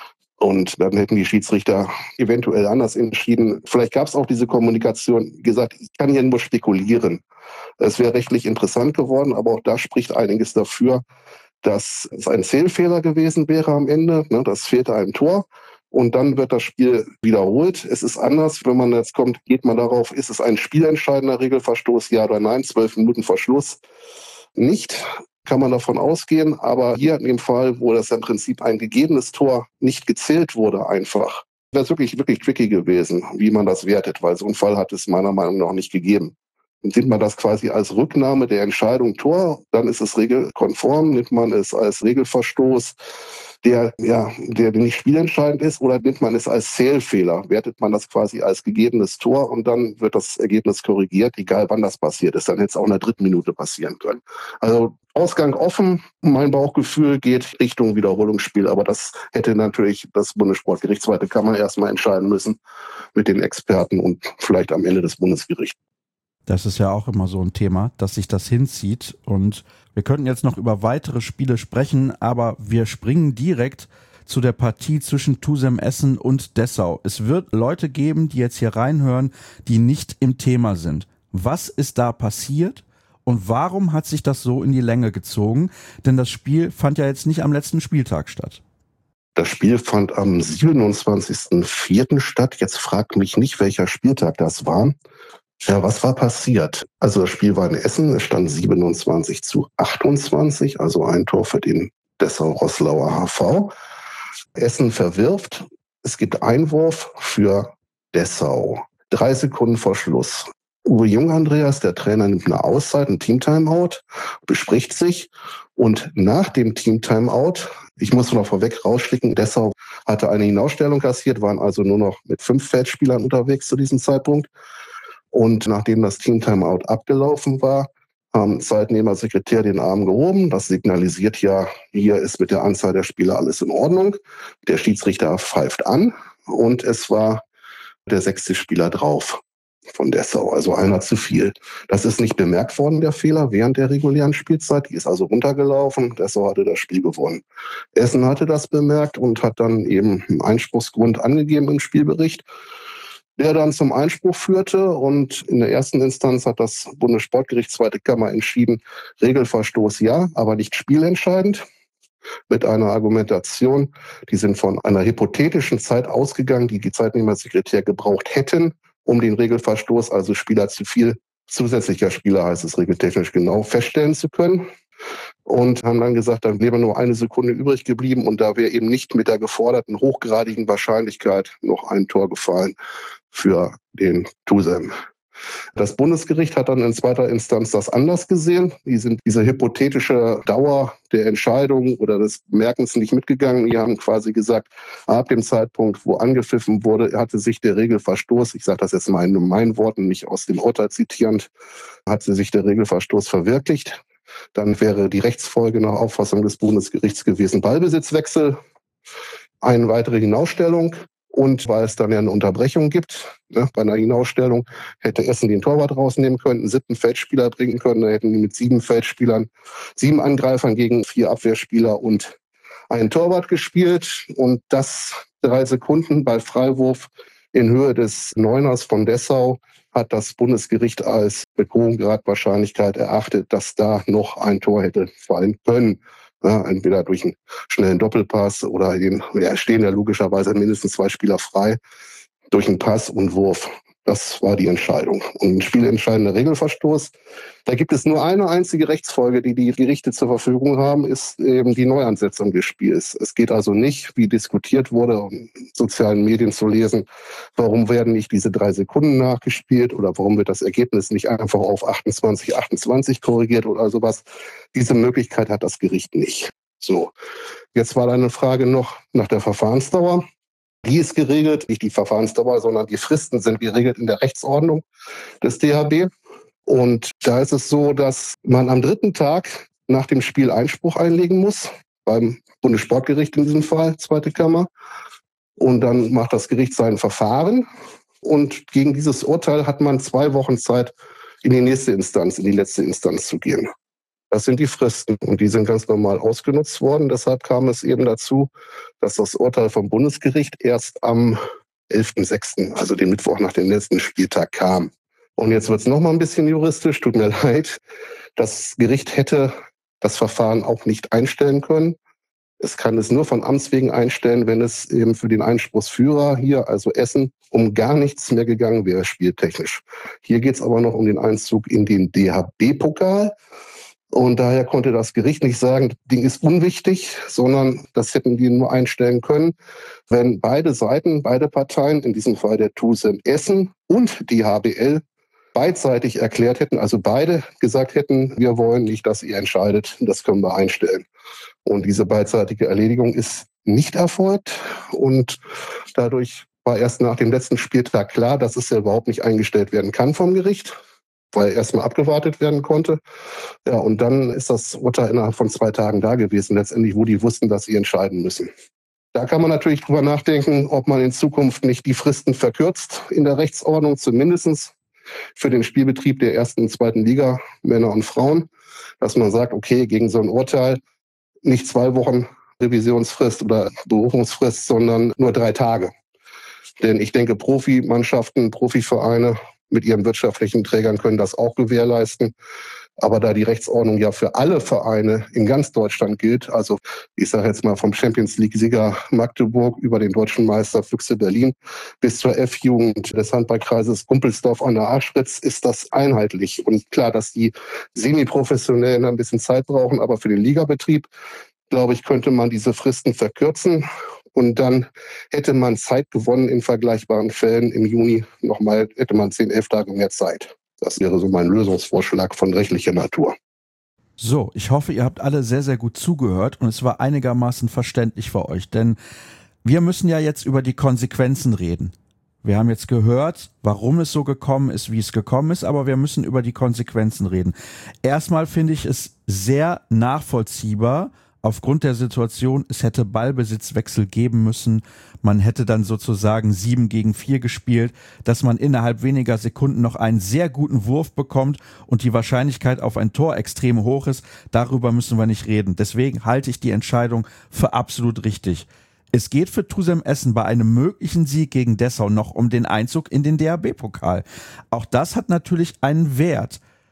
Und dann hätten die Schiedsrichter eventuell anders entschieden. Vielleicht gab es auch diese Kommunikation. Wie gesagt, ich kann hier nur spekulieren. Es wäre rechtlich interessant geworden, aber auch da spricht einiges dafür, dass es ein Zählfehler gewesen wäre am Ende. Das fehlte ein Tor. Und dann wird das Spiel wiederholt. Es ist anders, wenn man jetzt kommt, geht man darauf, ist es ein spielentscheidender Regelverstoß, ja oder nein, zwölf Minuten vor Schluss. Nicht, kann man davon ausgehen. Aber hier in dem Fall, wo das im Prinzip ein gegebenes Tor nicht gezählt wurde einfach, wäre es wirklich, wirklich tricky gewesen, wie man das wertet, weil so einen Fall hat es meiner Meinung nach nicht gegeben. Nimmt man das quasi als Rücknahme der Entscheidung Tor, dann ist es regelkonform. Nimmt man es als Regelverstoß, der ja der nicht spielentscheidend ist, oder nimmt man es als Zählfehler, wertet man das quasi als gegebenes Tor und dann wird das Ergebnis korrigiert, egal wann das passiert ist. Dann hätte es auch in der dritten Minute passieren können. Also Ausgang offen, mein Bauchgefühl geht Richtung Wiederholungsspiel, aber das hätte natürlich das Bundessportgericht, zweite Kammer, erstmal entscheiden müssen mit den Experten und vielleicht am Ende des Bundesgerichts. Das ist ja auch immer so ein Thema, dass sich das hinzieht, und wir könnten jetzt noch über weitere Spiele sprechen, aber wir springen direkt zu der Partie zwischen Tusem Essen und Dessau. Es wird Leute geben, die jetzt hier reinhören, die nicht im Thema sind. Was ist da passiert und warum hat sich das so in die Länge gezogen? Denn das Spiel fand ja jetzt nicht am letzten Spieltag statt. Das Spiel fand am siebenundzwanzigsten vierten statt. Jetzt fragt mich nicht, welcher Spieltag das war. Ja, was war passiert? Also das Spiel war in Essen, es stand siebenundzwanzig zu achtundzwanzig, also ein Tor für den Dessau-Roßlauer H V. Essen verwirft, es gibt Einwurf für Dessau. Drei Sekunden vor Schluss. Uwe Jung-Andreas, der Trainer, nimmt eine Auszeit, ein Team-Timeout, bespricht sich, und nach dem Team-Timeout, ich muss noch vorweg rausschicken, Dessau hatte eine Hinausstellung kassiert, waren also nur noch mit fünf Feldspielern unterwegs zu diesem Zeitpunkt. Und nachdem das Team-Timeout abgelaufen war, haben Zeitnehmer Sekretär den Arm gehoben. Das signalisiert ja, hier ist mit der Anzahl der Spieler alles in Ordnung. Der Schiedsrichter pfeift an und es war der sechste Spieler drauf von Dessau, also einer zu viel. Das ist nicht bemerkt worden, der Fehler, während der regulären Spielzeit. Die ist also runtergelaufen. Dessau hatte das Spiel gewonnen. Essen hatte das bemerkt und hat dann eben einen Einspruchsgrund angegeben im Spielbericht, der dann zum Einspruch führte, und in der ersten Instanz hat das Bundessportgericht zweite Kammer entschieden, Regelverstoß ja, aber nicht spielentscheidend, mit einer Argumentation, die sind von einer hypothetischen Zeit ausgegangen, die die Zeitnehmersekretär gebraucht hätten, um den Regelverstoß, also Spieler zu viel, zusätzlicher Spieler, heißt es regeltechnisch genau, feststellen zu können. Und haben dann gesagt, dann wäre nur eine Sekunde übrig geblieben und da wäre eben nicht mit der geforderten hochgradigen Wahrscheinlichkeit noch ein Tor gefallen für den Tusem. Das Bundesgericht hat dann in zweiter Instanz das anders gesehen. Die sind diese hypothetische Dauer der Entscheidung oder des Merkens nicht mitgegangen. Die haben quasi gesagt, ab dem Zeitpunkt, wo angepfiffen wurde, hatte sich der Regelverstoß, ich sage das jetzt mal in meinen Worten, nicht aus dem Urteil zitierend, hatte sich der Regelverstoß verwirklicht. Dann wäre die Rechtsfolge nach Auffassung des Bundesgerichts gewesen Ballbesitzwechsel, eine weitere Hinausstellung. Und weil es dann ja eine Unterbrechung gibt, ne, bei einer Hinausstellung hätte Essen den Torwart rausnehmen können, einen siebten Feldspieler bringen können. Da hätten die mit sieben Feldspielern, sieben Angreifern gegen vier Abwehrspieler und einen Torwart gespielt. Und das drei Sekunden bei Freiwurf in Höhe des Neuners von Dessau hat das Bundesgericht als mit hohem Grad Wahrscheinlichkeit erachtet, dass da noch ein Tor hätte fallen können. Ja, entweder durch einen schnellen Doppelpass oder eben, ja, stehen ja logischerweise mindestens zwei Spieler frei, durch einen Pass und Wurf. Das war die Entscheidung. Und ein spielentscheidender Regelverstoß. Da gibt es nur eine einzige Rechtsfolge, die die Gerichte zur Verfügung haben, ist eben die Neuansetzung des Spiels. Es geht also nicht, wie diskutiert wurde, in sozialen Medien zu lesen, warum werden nicht diese drei Sekunden nachgespielt oder warum wird das Ergebnis nicht einfach auf achtundzwanzig achtundzwanzig korrigiert oder sowas. Diese Möglichkeit hat das Gericht nicht. So, jetzt war da eine Frage noch nach der Verfahrensdauer. Die ist geregelt, nicht die Verfahrensdauer, sondern die Fristen sind geregelt in der Rechtsordnung des D H B. Und da ist es so, dass man am dritten Tag nach dem Spiel Einspruch einlegen muss, beim Bundessportgericht in diesem Fall, zweite Kammer. Und dann macht das Gericht sein Verfahren. Und gegen dieses Urteil hat man zwei Wochen Zeit, in die nächste Instanz, in die letzte Instanz zu gehen. Das sind die Fristen und die sind ganz normal ausgenutzt worden. Deshalb kam es eben dazu, dass das Urteil vom Bundesgericht erst am elften sechsten, also den Mittwoch nach dem letzten Spieltag, kam. Und jetzt wird es noch mal ein bisschen juristisch, tut mir leid. Das Gericht hätte das Verfahren auch nicht einstellen können. Es kann es nur von Amts wegen einstellen, wenn es eben für den Einspruchsführer hier, also Essen, um gar nichts mehr gegangen wäre, spieltechnisch. Hier geht es aber noch um den Einzug in den D H B-Pokal. Und daher konnte das Gericht nicht sagen, das Ding ist unwichtig, sondern das hätten die nur einstellen können, wenn beide Seiten, beide Parteien, in diesem Fall der Tusem Essen und die H B L, beidseitig erklärt hätten, also beide gesagt hätten, wir wollen nicht, dass ihr entscheidet, das können wir einstellen. Und diese beidseitige Erledigung ist nicht erfolgt und dadurch war erst nach dem letzten Spieltag klar, dass es ja überhaupt nicht eingestellt werden kann vom Gericht, weil erstmal abgewartet werden konnte. Ja, und dann ist das Urteil innerhalb von zwei Tagen da gewesen, letztendlich, wo die wussten, dass sie entscheiden müssen. Da kann man natürlich drüber nachdenken, ob man in Zukunft nicht die Fristen verkürzt in der Rechtsordnung, zumindest für den Spielbetrieb der ersten und zweiten Liga, Männer und Frauen, dass man sagt, okay, gegen so ein Urteil nicht zwei Wochen Revisionsfrist oder Berufungsfrist, sondern nur drei Tage. Denn ich denke, Profimannschaften, Profivereine mit ihren wirtschaftlichen Trägern können das auch gewährleisten. Aber da die Rechtsordnung ja für alle Vereine in ganz Deutschland gilt, also ich sage jetzt mal vom Champions-League-Sieger Magdeburg über den deutschen Meister Füchse Berlin bis zur F-Jugend des Handballkreises Kumpelsdorf an der Aschritz, ist das einheitlich. Und klar, dass die Semiprofessionellen ein bisschen Zeit brauchen, aber für den Ligabetrieb, glaube ich, könnte man diese Fristen verkürzen. Und dann hätte man Zeit gewonnen in vergleichbaren Fällen. Im Juni nochmal hätte man zehn, elf Tage mehr Zeit. Das wäre so mein Lösungsvorschlag von rechtlicher Natur. So, ich hoffe, ihr habt alle sehr, sehr gut zugehört und es war einigermaßen verständlich für euch, denn wir müssen ja jetzt über die Konsequenzen reden. Wir haben jetzt gehört, warum es so gekommen ist, wie es gekommen ist, aber wir müssen über die Konsequenzen reden. Erstmal finde ich es sehr nachvollziehbar, aufgrund der Situation, es hätte Ballbesitzwechsel geben müssen, man hätte dann sozusagen sieben gegen vier gespielt, dass man innerhalb weniger Sekunden noch einen sehr guten Wurf bekommt und die Wahrscheinlichkeit auf ein Tor extrem hoch ist, darüber müssen wir nicht reden. Deswegen halte ich die Entscheidung für absolut richtig. Es geht für Tusem Essen bei einem möglichen Sieg gegen Dessau noch um den Einzug in den D H B-Pokal. Auch das hat natürlich einen Wert.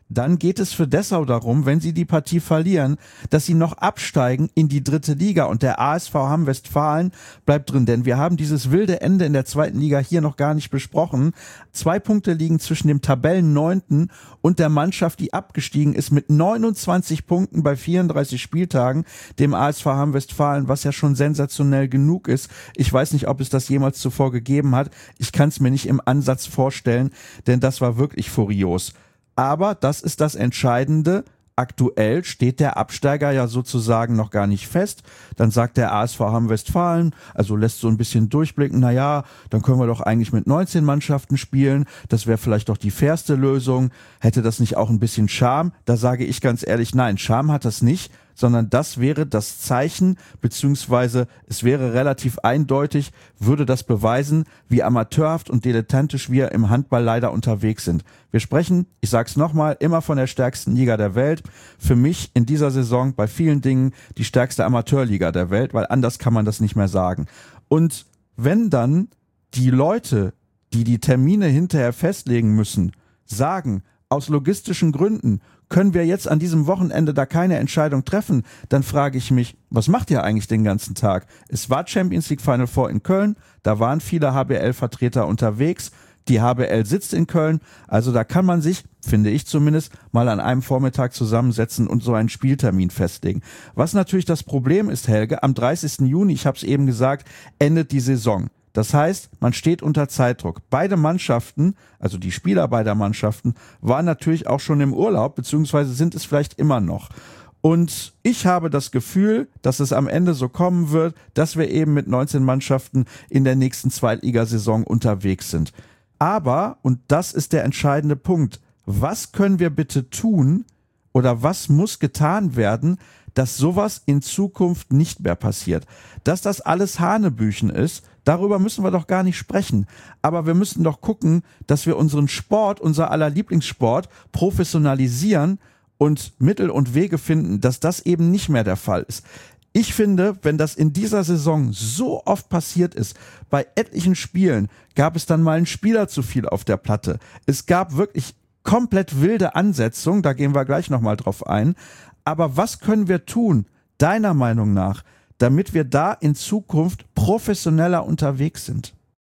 dann geht es für Dessau darum, wenn sie die Partie verlieren, dass sie noch absteigen in die dritte Liga und der A S V Hamm-Westfalen bleibt drin, denn wir haben dieses wilde Ende in der zweiten Liga hier noch gar nicht besprochen. Zwei Punkte liegen zwischen dem Tabellenneunten und der Mannschaft, die abgestiegen ist mit neunundzwanzig Punkten bei vierunddreißig Spieltagen, dem A S V Hamm-Westfalen, was ja schon sensationell genug ist. Ich weiß nicht, ob es das jemals zuvor gegeben hat. Ich kann es mir nicht im Ansatz vorstellen, denn das war wirklich furios. Aber das ist das Entscheidende. Aktuell steht der Absteiger ja sozusagen noch gar nicht fest. Dann sagt der A S V Hamm-Westfalen, also lässt so ein bisschen durchblicken, na ja, dann können wir doch eigentlich mit neunzehn Mannschaften spielen. Das wäre vielleicht doch die fairste Lösung. Hätte das nicht auch ein bisschen Charme? Da sage ich ganz ehrlich, nein, Charme hat das nicht, sondern das wäre das Zeichen, beziehungsweise es wäre relativ eindeutig, würde das beweisen, wie amateurhaft und dilettantisch wir im Handball leider unterwegs sind. Wir sprechen, ich sag's nochmal, immer von der stärksten Liga der Welt. Für mich in dieser Saison bei vielen Dingen die stärkste Amateurliga der Welt, weil anders kann man das nicht mehr sagen. Und wenn dann die Leute, die die Termine hinterher festlegen müssen, sagen, aus logistischen Gründen können wir jetzt an diesem Wochenende da keine Entscheidung treffen, dann frage ich mich, was macht ihr eigentlich den ganzen Tag? Es war Champions League Final Four in Köln, da waren viele H B L-Vertreter unterwegs, die H B L sitzt in Köln, also da kann man sich, finde ich zumindest, mal an einem Vormittag zusammensetzen und so einen Spieltermin festlegen. Was natürlich das Problem ist, Helge, am dreißigsten Juni, ich habe es eben gesagt, endet die Saison. Das heißt, man steht unter Zeitdruck. Beide Mannschaften, also die Spieler beider Mannschaften, waren natürlich auch schon im Urlaub, beziehungsweise sind es vielleicht immer noch. Und ich habe das Gefühl, dass es am Ende so kommen wird, dass wir eben mit neunzehn Mannschaften in der nächsten Zweitligasaison unterwegs sind. Aber, und das ist der entscheidende Punkt, was können wir bitte tun oder was muss getan werden, dass sowas in Zukunft nicht mehr passiert? Dass das alles Hanebüchen ist, darüber müssen wir doch gar nicht sprechen. Aber wir müssen doch gucken, dass wir unseren Sport, unser aller Lieblingssport, professionalisieren und Mittel und Wege finden, dass das eben nicht mehr der Fall ist. Ich finde, wenn das in dieser Saison so oft passiert ist, bei etlichen Spielen gab es dann mal einen Spieler zu viel auf der Platte. Es gab wirklich komplett wilde Ansetzungen, da gehen wir gleich nochmal drauf ein. Aber was können wir tun, deiner Meinung nach, damit wir da in Zukunft professioneller unterwegs sind?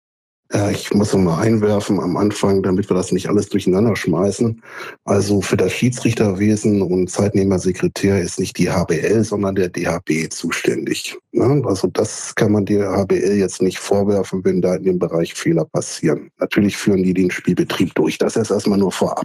Ja, ich muss noch mal einwerfen am Anfang, damit wir das nicht alles durcheinander schmeißen. Also für das Schiedsrichterwesen und Zeitnehmersekretär ist nicht die H B L, sondern der D H B zuständig. Also das kann man der H B L jetzt nicht vorwerfen, wenn da in dem Bereich Fehler passieren. Natürlich führen die den Spielbetrieb durch. Das ist erstmal nur vorab.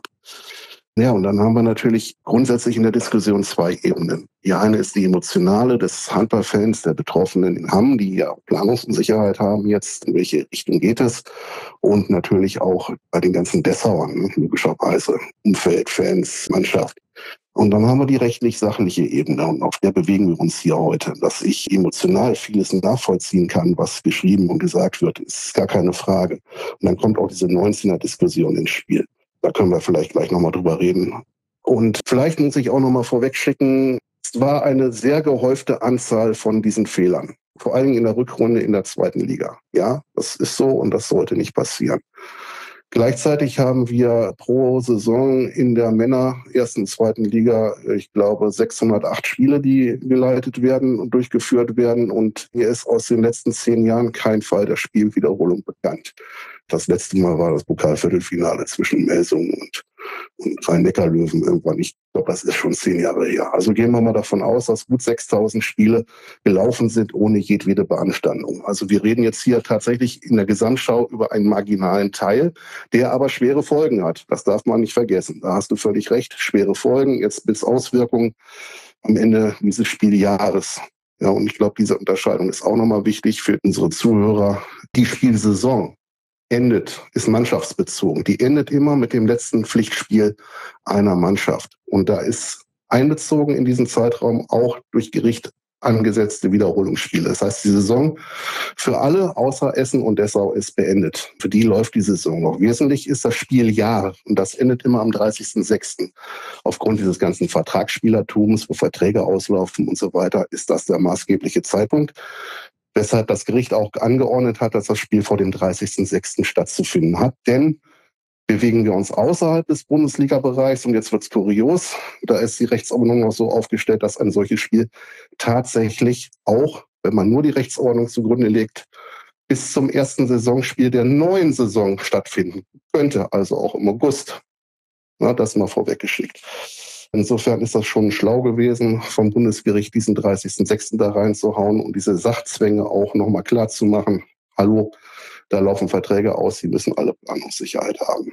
Ja, und dann haben wir natürlich grundsätzlich in der Diskussion zwei Ebenen. Die eine ist die emotionale des Handballfans, der Betroffenen in Hamm, die ja auch Planungsunsicherheit haben jetzt, in welche Richtung geht es. Und natürlich auch bei den ganzen Dessauern, logischerweise, Umfeld, Fans, Mannschaft. Und dann haben wir die rechtlich-sachliche Ebene und auf der bewegen wir uns hier heute. Dass ich emotional vieles nachvollziehen kann, was geschrieben und gesagt wird, ist gar keine Frage. Und dann kommt auch diese neunzehner-Diskussion ins Spiel. Da können wir vielleicht gleich nochmal drüber reden. Und vielleicht muss ich auch nochmal vorwegschicken, es war eine sehr gehäufte Anzahl von diesen Fehlern. Vor allem in der Rückrunde in der zweiten Liga. Ja, das ist so und das sollte nicht passieren. Gleichzeitig haben wir pro Saison in der Männer ersten und zweiten Liga, ich glaube, sechshundertacht Spiele, die geleitet werden und durchgeführt werden. Und hier ist aus den letzten zehn Jahren kein Fall der Spielwiederholung bekannt. Das letzte Mal war das Pokalviertelfinale zwischen Melsungen und, und Rhein-Neckar-Löwen irgendwann. Ich glaube, das ist schon zehn Jahre her. Also gehen wir mal davon aus, dass gut sechstausend Spiele gelaufen sind ohne jedwede Beanstandung. Also wir reden jetzt hier tatsächlich in der Gesamtschau über einen marginalen Teil, der aber schwere Folgen hat. Das darf man nicht vergessen. Da hast du völlig recht. Schwere Folgen, jetzt bis Auswirkungen am Ende dieses Spieljahres. Ja, und ich glaube, diese Unterscheidung ist auch nochmal wichtig für unsere Zuhörer. Die Spielsaison endet, ist mannschaftsbezogen. Die endet immer mit dem letzten Pflichtspiel einer Mannschaft. Und da ist einbezogen in diesen Zeitraum auch durch Gericht angesetzte Wiederholungsspiele. Das heißt, die Saison für alle außer Essen und Dessau ist beendet. Für die läuft die Saison noch. Wesentlich ist das Spieljahr und das endet immer am dreißigsten sechsten Aufgrund dieses ganzen Vertragsspielertums, wo Verträge auslaufen und so weiter, ist das der maßgebliche Zeitpunkt, weshalb das Gericht auch angeordnet hat, dass das Spiel vor dem dreißigsten sechsten stattzufinden hat. Denn Bewegen wir uns außerhalb des Bundesliga-Bereichs, und jetzt wird's kurios, da ist die Rechtsordnung noch so aufgestellt, dass ein solches Spiel tatsächlich auch, wenn man nur die Rechtsordnung zugrunde legt, bis zum ersten Saisonspiel der neuen Saison stattfinden könnte, also auch im August. Na, das mal vorweggeschickt. Insofern ist das schon schlau gewesen, vom Bundesgericht diesen dreißigsten sechsten da reinzuhauen und diese Sachzwänge auch nochmal klar zu machen. Hallo, da laufen Verträge aus, die müssen alle Planungssicherheit haben.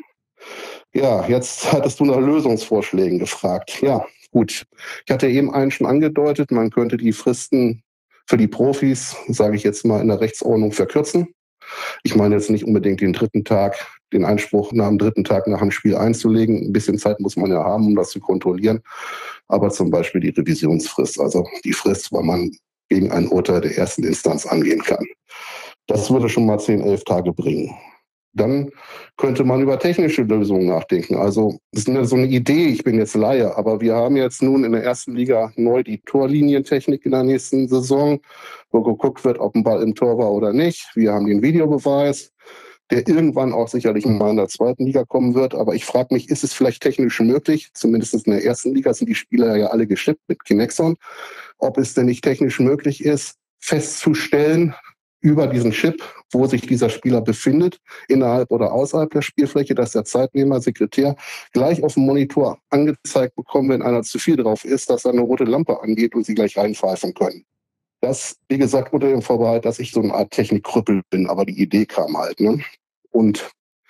Ja, jetzt hattest du nach Lösungsvorschlägen gefragt. Ja, gut. Ich hatte eben einen schon angedeutet, man könnte die Fristen für die Profis, sage ich jetzt mal, in der Rechtsordnung verkürzen. Ich meine jetzt nicht unbedingt den dritten Tag, den Einspruch nach dem dritten Tag nach dem Spiel einzulegen. Ein bisschen Zeit muss man ja haben, um das zu kontrollieren. Aber zum Beispiel die Revisionsfrist, also die Frist, wann man gegen ein Urteil der ersten Instanz angehen kann. Das würde schon mal zehn, elf Tage bringen. Dann könnte man über technische Lösungen nachdenken. Also das ist so eine Idee, ich bin jetzt Laie, aber wir haben jetzt nun in der ersten Liga neu die Torlinientechnik in der nächsten Saison, wo geguckt wird, ob ein Ball im Tor war oder nicht. Wir haben den Videobeweis, der irgendwann auch sicherlich mal in der zweiten Liga kommen wird. Aber ich frage mich, ist es vielleicht technisch möglich, zumindest in der ersten Liga sind die Spieler ja alle geschippt mit Kinexon, ob es denn nicht technisch möglich ist, festzustellen, über diesen Chip, wo sich dieser Spieler befindet, innerhalb oder außerhalb der Spielfläche, dass der Zeitnehmer, Sekretär gleich auf dem Monitor angezeigt bekommt, wenn einer zu viel drauf ist, dass da eine rote Lampe angeht und sie gleich reinpfeifen können. Das, wie gesagt, unter dem Vorbehalt, dass ich so eine Art Technikkrüppel bin, aber die Idee kam halt. Ne? Und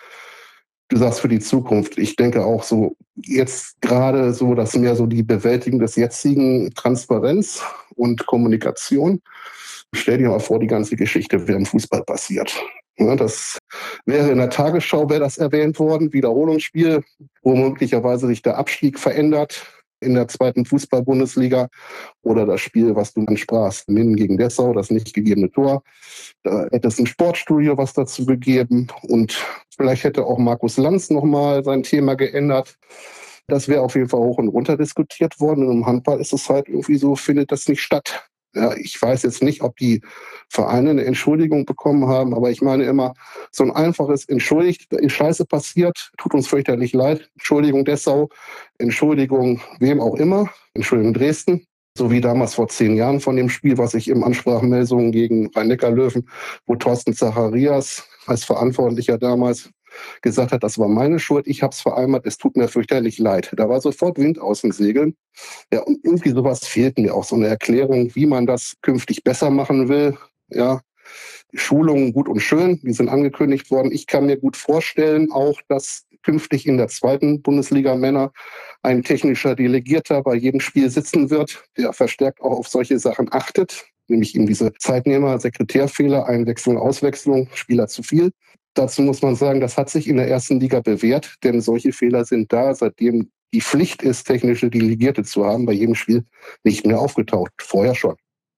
du sagst für die Zukunft, ich denke auch so, jetzt gerade so, dass mehr so die Bewältigung des jetzigen Transparenz und Kommunikation. Stell dir mal vor, die ganze Geschichte wäre im Fußball passiert. Ja, das wäre in der Tagesschau, wäre das erwähnt worden, Wiederholungsspiel, wo möglicherweise sich der Abstieg verändert in der zweiten Fußball-Bundesliga oder das Spiel, was du ansprachst, Minden gegen Dessau, das nicht gegebene Tor. Da hätte es ein Sportstudio was dazu gegeben und vielleicht hätte auch Markus Lanz nochmal sein Thema geändert. Das wäre auf jeden Fall hoch und runter diskutiert worden. Und im Handball ist es halt irgendwie so, findet das nicht statt. Ja, ich weiß jetzt nicht, ob die Vereine eine Entschuldigung bekommen haben, aber ich meine immer, so ein einfaches Entschuldigt, ist Scheiße passiert, tut uns fürchterlich leid, Entschuldigung Dessau, Entschuldigung wem auch immer, Entschuldigung Dresden, so wie damals vor zehn Jahren von dem Spiel, was ich im Ansprachmeldungen gegen Rhein-Neckar-Löwen, wo Thorsten Zacharias als Verantwortlicher damals gesagt hat, das war meine Schuld, ich habe es vereinbart, es tut mir fürchterlich leid. Da war sofort Wind aus den Segeln. Ja, und irgendwie sowas fehlt mir auch, so eine Erklärung, wie man das künftig besser machen will. Ja, Schulungen gut und schön, die sind angekündigt worden. Ich kann mir gut vorstellen, auch, dass künftig in der zweiten Bundesliga Männer ein technischer Delegierter bei jedem Spiel sitzen wird, der verstärkt auch auf solche Sachen achtet, nämlich eben diese Zeitnehmer, Sekretärfehler, Einwechslung, Auswechslung, Spieler zu viel. Dazu muss man sagen, das hat sich in der ersten Liga bewährt, denn solche Fehler sind da, seitdem die Pflicht ist, technische Delegierte zu haben, bei jedem Spiel nicht mehr aufgetaucht. Vorher schon.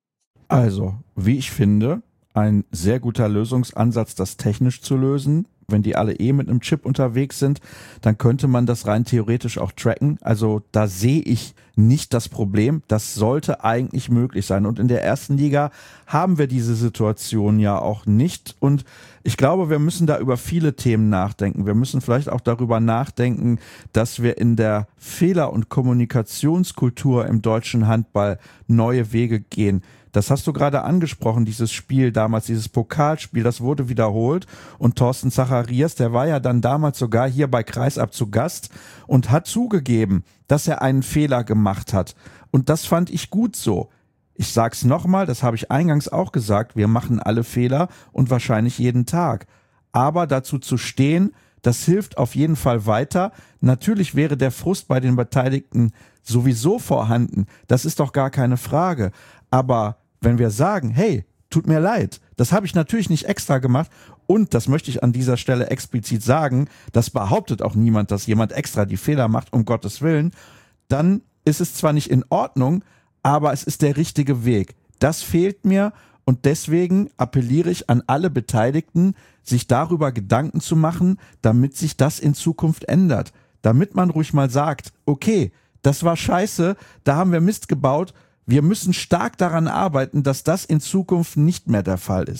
Also, wie ich finde, ein sehr guter Lösungsansatz, das technisch zu lösen. Wenn die alle eh mit einem Chip unterwegs sind, dann könnte man das rein theoretisch auch tracken. Also da sehe ich nicht das Problem. Das sollte eigentlich möglich sein. Und in der ersten Liga haben wir diese Situation ja auch nicht. Und ich glaube, wir müssen da über viele Themen nachdenken. Wir müssen vielleicht auch darüber nachdenken, dass wir in der Fehler- und Kommunikationskultur im deutschen Handball neue Wege gehen. Das hast du gerade angesprochen, dieses Spiel damals, dieses Pokalspiel, das wurde wiederholt und Thorsten Zacharias, der war ja dann damals sogar hier bei Kreisab zu Gast und hat zugegeben, dass er einen Fehler gemacht hat. Und das fand ich gut so. Ich sag's nochmal, das habe ich eingangs auch gesagt, wir machen alle Fehler und wahrscheinlich jeden Tag. Aber dazu zu stehen, das hilft auf jeden Fall weiter. Natürlich wäre der Frust bei den Beteiligten sowieso vorhanden, das ist doch gar keine Frage. Aber wenn wir sagen, hey, tut mir leid, das habe ich natürlich nicht extra gemacht und das möchte ich an dieser Stelle explizit sagen, das behauptet auch niemand, dass jemand extra die Fehler macht, um Gottes Willen, dann ist es zwar nicht in Ordnung, aber es ist der richtige Weg. Das fehlt mir und deswegen appelliere ich an alle Beteiligten, sich darüber Gedanken zu machen, damit sich das in Zukunft ändert. Damit man ruhig mal sagt, okay, das war scheiße, da haben wir Mist gebaut, wir müssen stark daran arbeiten, dass das in Zukunft nicht mehr der Fall ist.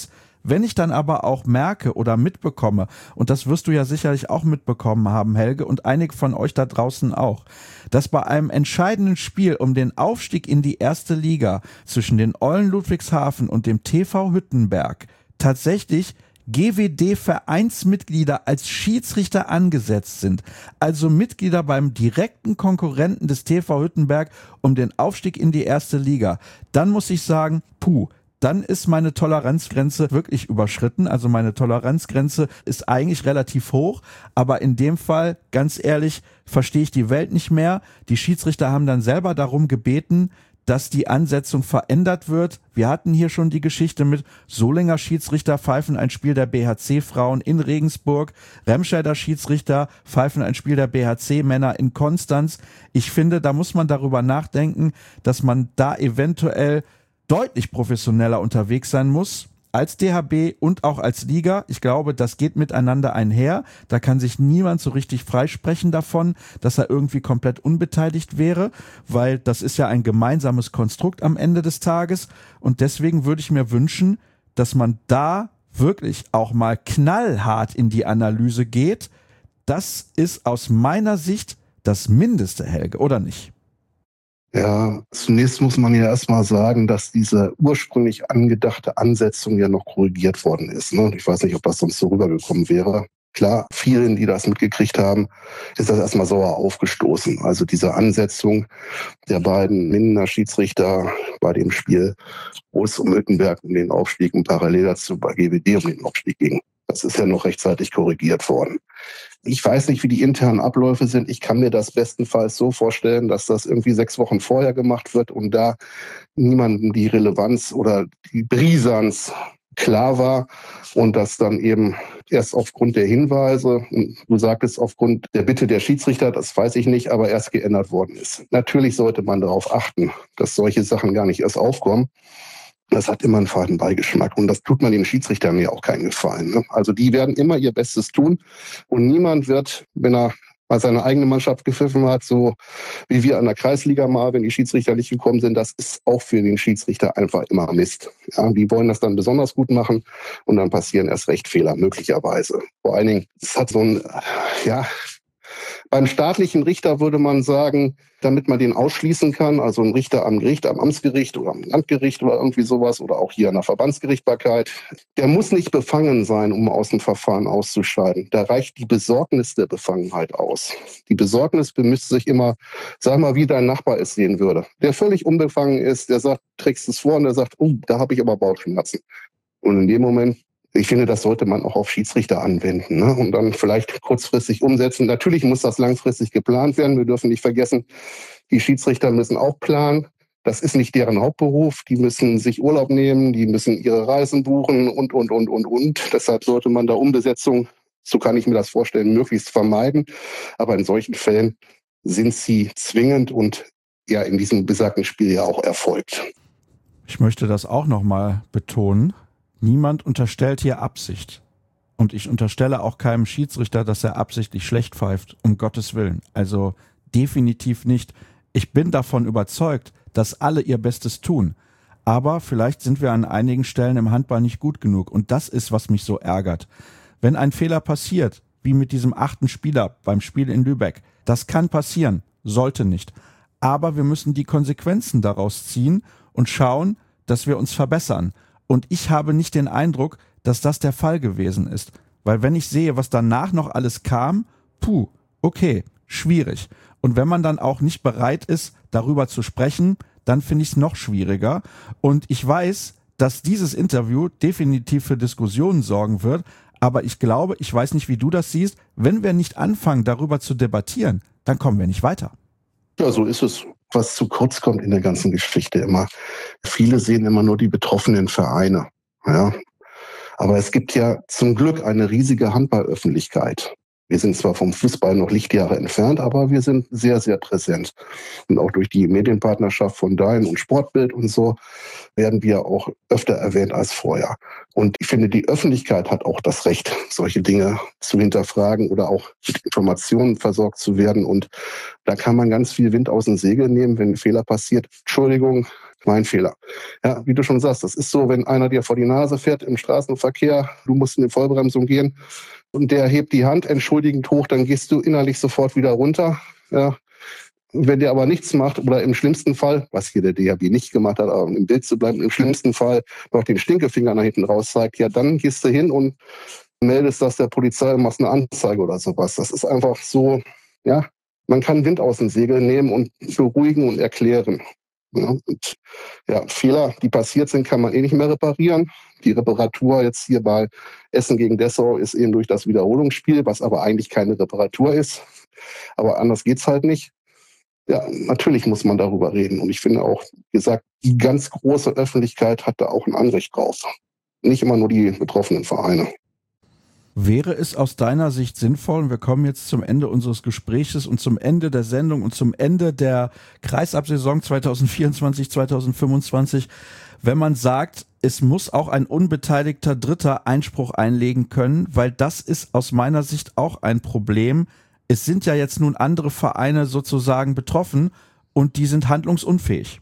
Wenn ich dann aber auch merke oder mitbekomme, und das wirst du ja sicherlich auch mitbekommen haben, Helge, und einige von euch da draußen auch, dass bei einem entscheidenden Spiel um den Aufstieg in die erste Liga zwischen den Eulen Ludwigshafen und dem T V Hüttenberg tatsächlich G W D-Vereinsmitglieder als Schiedsrichter angesetzt sind, also Mitglieder beim direkten Konkurrenten des T V Hüttenberg um den Aufstieg in die erste Liga, dann muss ich sagen, puh, dann ist meine Toleranzgrenze wirklich überschritten. Also meine Toleranzgrenze ist eigentlich relativ hoch, aber in dem Fall, ganz ehrlich, verstehe ich die Welt nicht mehr. Die Schiedsrichter haben dann selber darum gebeten, dass die Ansetzung verändert wird. Wir hatten hier schon die Geschichte mit Solinger Schiedsrichter pfeifen ein Spiel der B H C-Frauen in Regensburg, Remscheider Schiedsrichter pfeifen ein Spiel der B H C-Männer in Konstanz. Ich finde, da muss man darüber nachdenken, dass man da eventuell deutlich professioneller unterwegs sein muss als D H B und auch als Liga. Ich glaube, das geht miteinander einher. Da kann sich niemand so richtig freisprechen davon, dass er irgendwie komplett unbeteiligt wäre, weil das ist ja ein gemeinsames Konstrukt am Ende des Tages. Und deswegen würde ich mir wünschen, dass man da wirklich auch mal knallhart in die Analyse geht. Das ist aus meiner Sicht das Mindeste, Helge, oder nicht? Ja, zunächst muss man ja erstmal sagen, dass diese ursprünglich angedachte Ansetzung ja noch korrigiert worden ist. Ne? Ich weiß nicht, ob das sonst so rübergekommen wäre. Klar, vielen, die das mitgekriegt haben, ist das erstmal sauer aufgestoßen. Also diese Ansetzung der beiden Mindener Schiedsrichter bei dem Spiel, wo es um Hüttenberg um den Aufstieg und parallel dazu bei G W D um den Aufstieg ging. Das ist ja noch rechtzeitig korrigiert worden. Ich weiß nicht, wie die internen Abläufe sind. Ich kann mir das bestenfalls so vorstellen, dass das irgendwie sechs Wochen vorher gemacht wird und da niemandem die Relevanz oder die Brisanz klar war und dass dann eben erst aufgrund der Hinweise, und du sagtest aufgrund der Bitte der Schiedsrichter, das weiß ich nicht, aber erst geändert worden ist. Natürlich sollte man darauf achten, dass solche Sachen gar nicht erst aufkommen. Das hat immer einen faden Beigeschmack und das tut man den Schiedsrichtern ja auch keinen Gefallen. Ne? Also die werden immer ihr Bestes tun und niemand wird, wenn er mal seine eigene Mannschaft gepfiffen hat, so wie wir an der Kreisliga mal, wenn die Schiedsrichter nicht gekommen sind, das ist auch für den Schiedsrichter einfach immer Mist. Ja, die wollen das dann besonders gut machen und dann passieren erst recht Fehler, möglicherweise. Vor allen Dingen, es hat so ein, ja, beim staatlichen Richter würde man sagen, damit man den ausschließen kann, also ein Richter am Gericht, am Amtsgericht oder am Landgericht oder irgendwie sowas oder auch hier an der Verbandsgerichtbarkeit, der muss nicht befangen sein, um aus dem Verfahren auszuscheiden. Da reicht die Besorgnis der Befangenheit aus. Die Besorgnis bemisst sich immer, sag mal, wie dein Nachbar es sehen würde. Der völlig unbefangen ist, der sagt, trägst es vor und der sagt, oh, da habe ich aber Bauchschmerzen. Und in dem Moment, ich finde, das sollte man auch auf Schiedsrichter anwenden, ne? Und dann vielleicht kurzfristig umsetzen. Natürlich muss das langfristig geplant werden. Wir dürfen nicht vergessen, die Schiedsrichter müssen auch planen. Das ist nicht deren Hauptberuf. Die müssen sich Urlaub nehmen, die müssen ihre Reisen buchen und, und, und, und, und. Deshalb sollte man da Umbesetzung, so kann ich mir das vorstellen, möglichst vermeiden. Aber in solchen Fällen sind sie zwingend und ja in diesem besagten Spiel ja auch erfolgt. Ich möchte das auch nochmal betonen. Niemand unterstellt hier Absicht. Und ich unterstelle auch keinem Schiedsrichter, dass er absichtlich schlecht pfeift, um Gottes Willen. Also definitiv nicht. Ich bin davon überzeugt, dass alle ihr Bestes tun. Aber vielleicht sind wir an einigen Stellen im Handball nicht gut genug. Und das ist, was mich so ärgert. Wenn ein Fehler passiert, wie mit diesem achten Spieler beim Spiel in Lübeck, das kann passieren, sollte nicht. Aber wir müssen die Konsequenzen daraus ziehen und schauen, dass wir uns verbessern. Und ich habe nicht den Eindruck, dass das der Fall gewesen ist. Weil wenn ich sehe, was danach noch alles kam, puh, okay, schwierig. Und wenn man dann auch nicht bereit ist, darüber zu sprechen, dann finde ich es noch schwieriger. Und ich weiß, dass dieses Interview definitiv für Diskussionen sorgen wird. Aber ich glaube, ich weiß nicht, wie du das siehst, wenn wir nicht anfangen, darüber zu debattieren, dann kommen wir nicht weiter. Ja, so ist es. Was zu kurz kommt in der ganzen Geschichte immer. Viele sehen immer nur die betroffenen Vereine. Ja. Aber es gibt ja zum Glück eine riesige Handballöffentlichkeit. Wir sind zwar vom Fußball noch Lichtjahre entfernt, aber wir sind sehr, sehr präsent. Und auch durch die Medienpartnerschaft von Dein und Sportbild und so werden wir auch öfter erwähnt als vorher. Und ich finde, die Öffentlichkeit hat auch das Recht, solche Dinge zu hinterfragen oder auch mit Informationen versorgt zu werden. Und da kann man ganz viel Wind aus dem Segel nehmen, wenn ein Fehler passiert. Entschuldigung, Mein Fehler. Ja, wie du schon sagst, das ist so, wenn einer dir vor die Nase fährt im Straßenverkehr, du musst in die Vollbremsung gehen und der hebt die Hand entschuldigend hoch, dann gehst du innerlich sofort wieder runter. Ja. Wenn der aber nichts macht oder im schlimmsten Fall, was hier der D H B nicht gemacht hat, aber um im Bild zu bleiben, im schlimmsten Fall noch den Stinkefinger nach hinten raus zeigt, ja, dann gehst du hin und meldest das der Polizei und machst eine Anzeige oder sowas. Das ist einfach so, ja, man kann Wind aus den Segeln nehmen und beruhigen und erklären. Ja, und ja, Fehler, die passiert sind, kann man eh nicht mehr reparieren. Die Reparatur jetzt hier bei Essen gegen Dessau ist eben durch das Wiederholungsspiel, was aber eigentlich keine Reparatur ist. Aber anders geht's halt nicht. Ja, natürlich muss man darüber reden. Und ich finde auch, wie gesagt, die ganz große Öffentlichkeit hat da auch ein Anrecht drauf. Nicht immer nur die betroffenen Vereine. Wäre es aus deiner Sicht sinnvoll, und wir kommen jetzt zum Ende unseres Gespräches und zum Ende der Sendung und zum Ende der Kreisab-Saison zwanzig vierundzwanzig, zwanzig fünfundzwanzig, wenn man sagt, es muss auch ein unbeteiligter Dritter Einspruch einlegen können, weil das ist aus meiner Sicht auch ein Problem. Es sind ja jetzt nun andere Vereine sozusagen betroffen und die sind handlungsunfähig.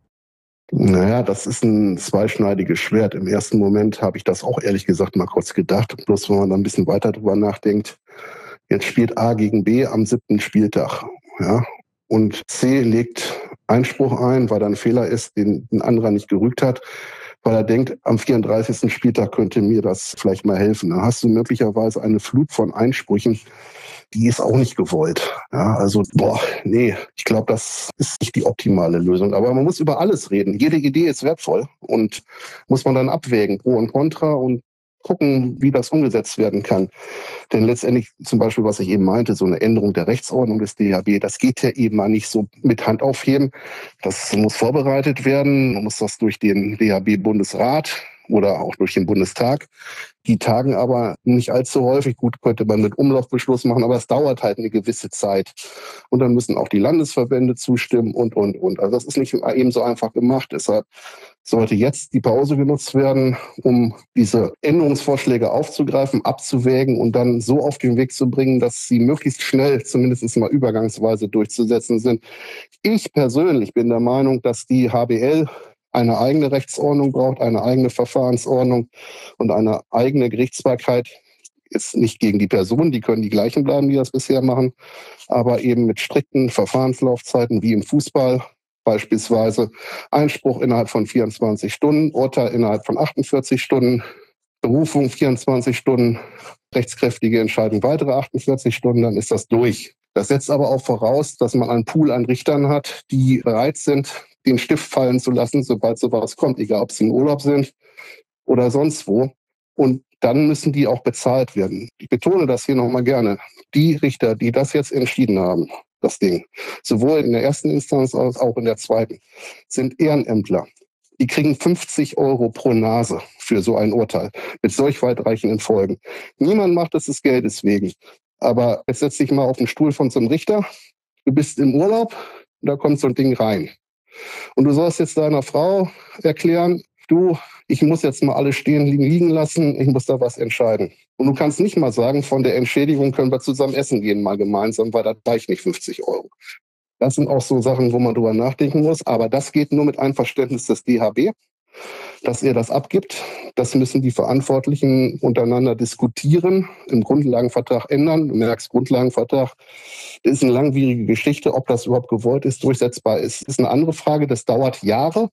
Naja, das ist ein zweischneidiges Schwert. Im ersten Moment habe ich das auch ehrlich gesagt mal kurz gedacht. Bloß wenn man da ein bisschen weiter drüber nachdenkt, jetzt spielt A gegen B am siebten Spieltag. Ja, und C legt Einspruch ein, weil da ein Fehler ist, den ein anderer nicht gerügt hat, weil er denkt, am vierunddreißigsten Spieltag könnte mir das vielleicht mal helfen. Dann hast du möglicherweise eine Flut von Einsprüchen, die ist auch nicht gewollt. Ja, also, boah, nee, ich glaube, das ist nicht die optimale Lösung. Aber man muss über alles reden. Jede Idee ist wertvoll und muss man dann abwägen, Pro und Contra, und gucken, wie das umgesetzt werden kann. Denn letztendlich, zum Beispiel, was ich eben meinte, so eine Änderung der Rechtsordnung des D H B, das geht ja eben mal nicht so mit Hand aufheben. Das muss vorbereitet werden. Man muss das durch den D H B-Bundesrat oder auch durch den Bundestag. Die tagen aber nicht allzu häufig. Gut, könnte man mit Umlaufbeschluss machen, aber es dauert halt eine gewisse Zeit. Und dann müssen auch die Landesverbände zustimmen und, und, und. Also das ist nicht eben so einfach gemacht. Deshalb sollte jetzt die Pause genutzt werden, um diese Änderungsvorschläge aufzugreifen, abzuwägen und dann so auf den Weg zu bringen, dass sie möglichst schnell, zumindest mal übergangsweise, durchzusetzen sind. Ich persönlich bin der Meinung, dass die H B L eine eigene Rechtsordnung braucht, eine eigene Verfahrensordnung und eine eigene Gerichtsbarkeit. Ist nicht gegen die Personen, die können die gleichen bleiben, die das bisher machen, aber eben mit strikten Verfahrenslaufzeiten wie im Fußball, beispielsweise Einspruch innerhalb von vierundzwanzig Stunden, Urteil innerhalb von achtundvierzig Stunden, Berufung vierundzwanzig Stunden, rechtskräftige Entscheidung weitere achtundvierzig Stunden, dann ist das durch. Das setzt aber auch voraus, dass man einen Pool an Richtern hat, die bereit sind, den Stift fallen zu lassen, sobald sowas kommt, egal ob sie im Urlaub sind oder sonst wo. Und dann müssen die auch bezahlt werden. Ich betone das hier nochmal gerne. Die Richter, die das jetzt entschieden haben, das Ding, sowohl in der ersten Instanz als auch in der zweiten, sind Ehrenämtler. Die kriegen fünfzig Euro pro Nase für so ein Urteil mit solch weitreichenden Folgen. Niemand macht das des Geldes wegen. Aber jetzt setz dich mal auf den Stuhl von so einem Richter. Du bist im Urlaub, da kommt so ein Ding rein. Und du sollst jetzt deiner Frau erklären, du, ich muss jetzt mal alles stehen liegen, liegen lassen, ich muss da was entscheiden. Und du kannst nicht mal sagen, von der Entschädigung können wir zusammen essen gehen, mal gemeinsam, weil das reicht nicht fünfzig Euro. Das sind auch so Sachen, wo man drüber nachdenken muss. Aber das geht nur mit Einverständnis des D H B, dass er das abgibt. Das müssen die Verantwortlichen untereinander diskutieren, im Grundlagenvertrag ändern. Du merkst, Grundlagenvertrag ist eine langwierige Geschichte. Ob das überhaupt gewollt ist, durchsetzbar ist, ist eine andere Frage. Das dauert Jahre.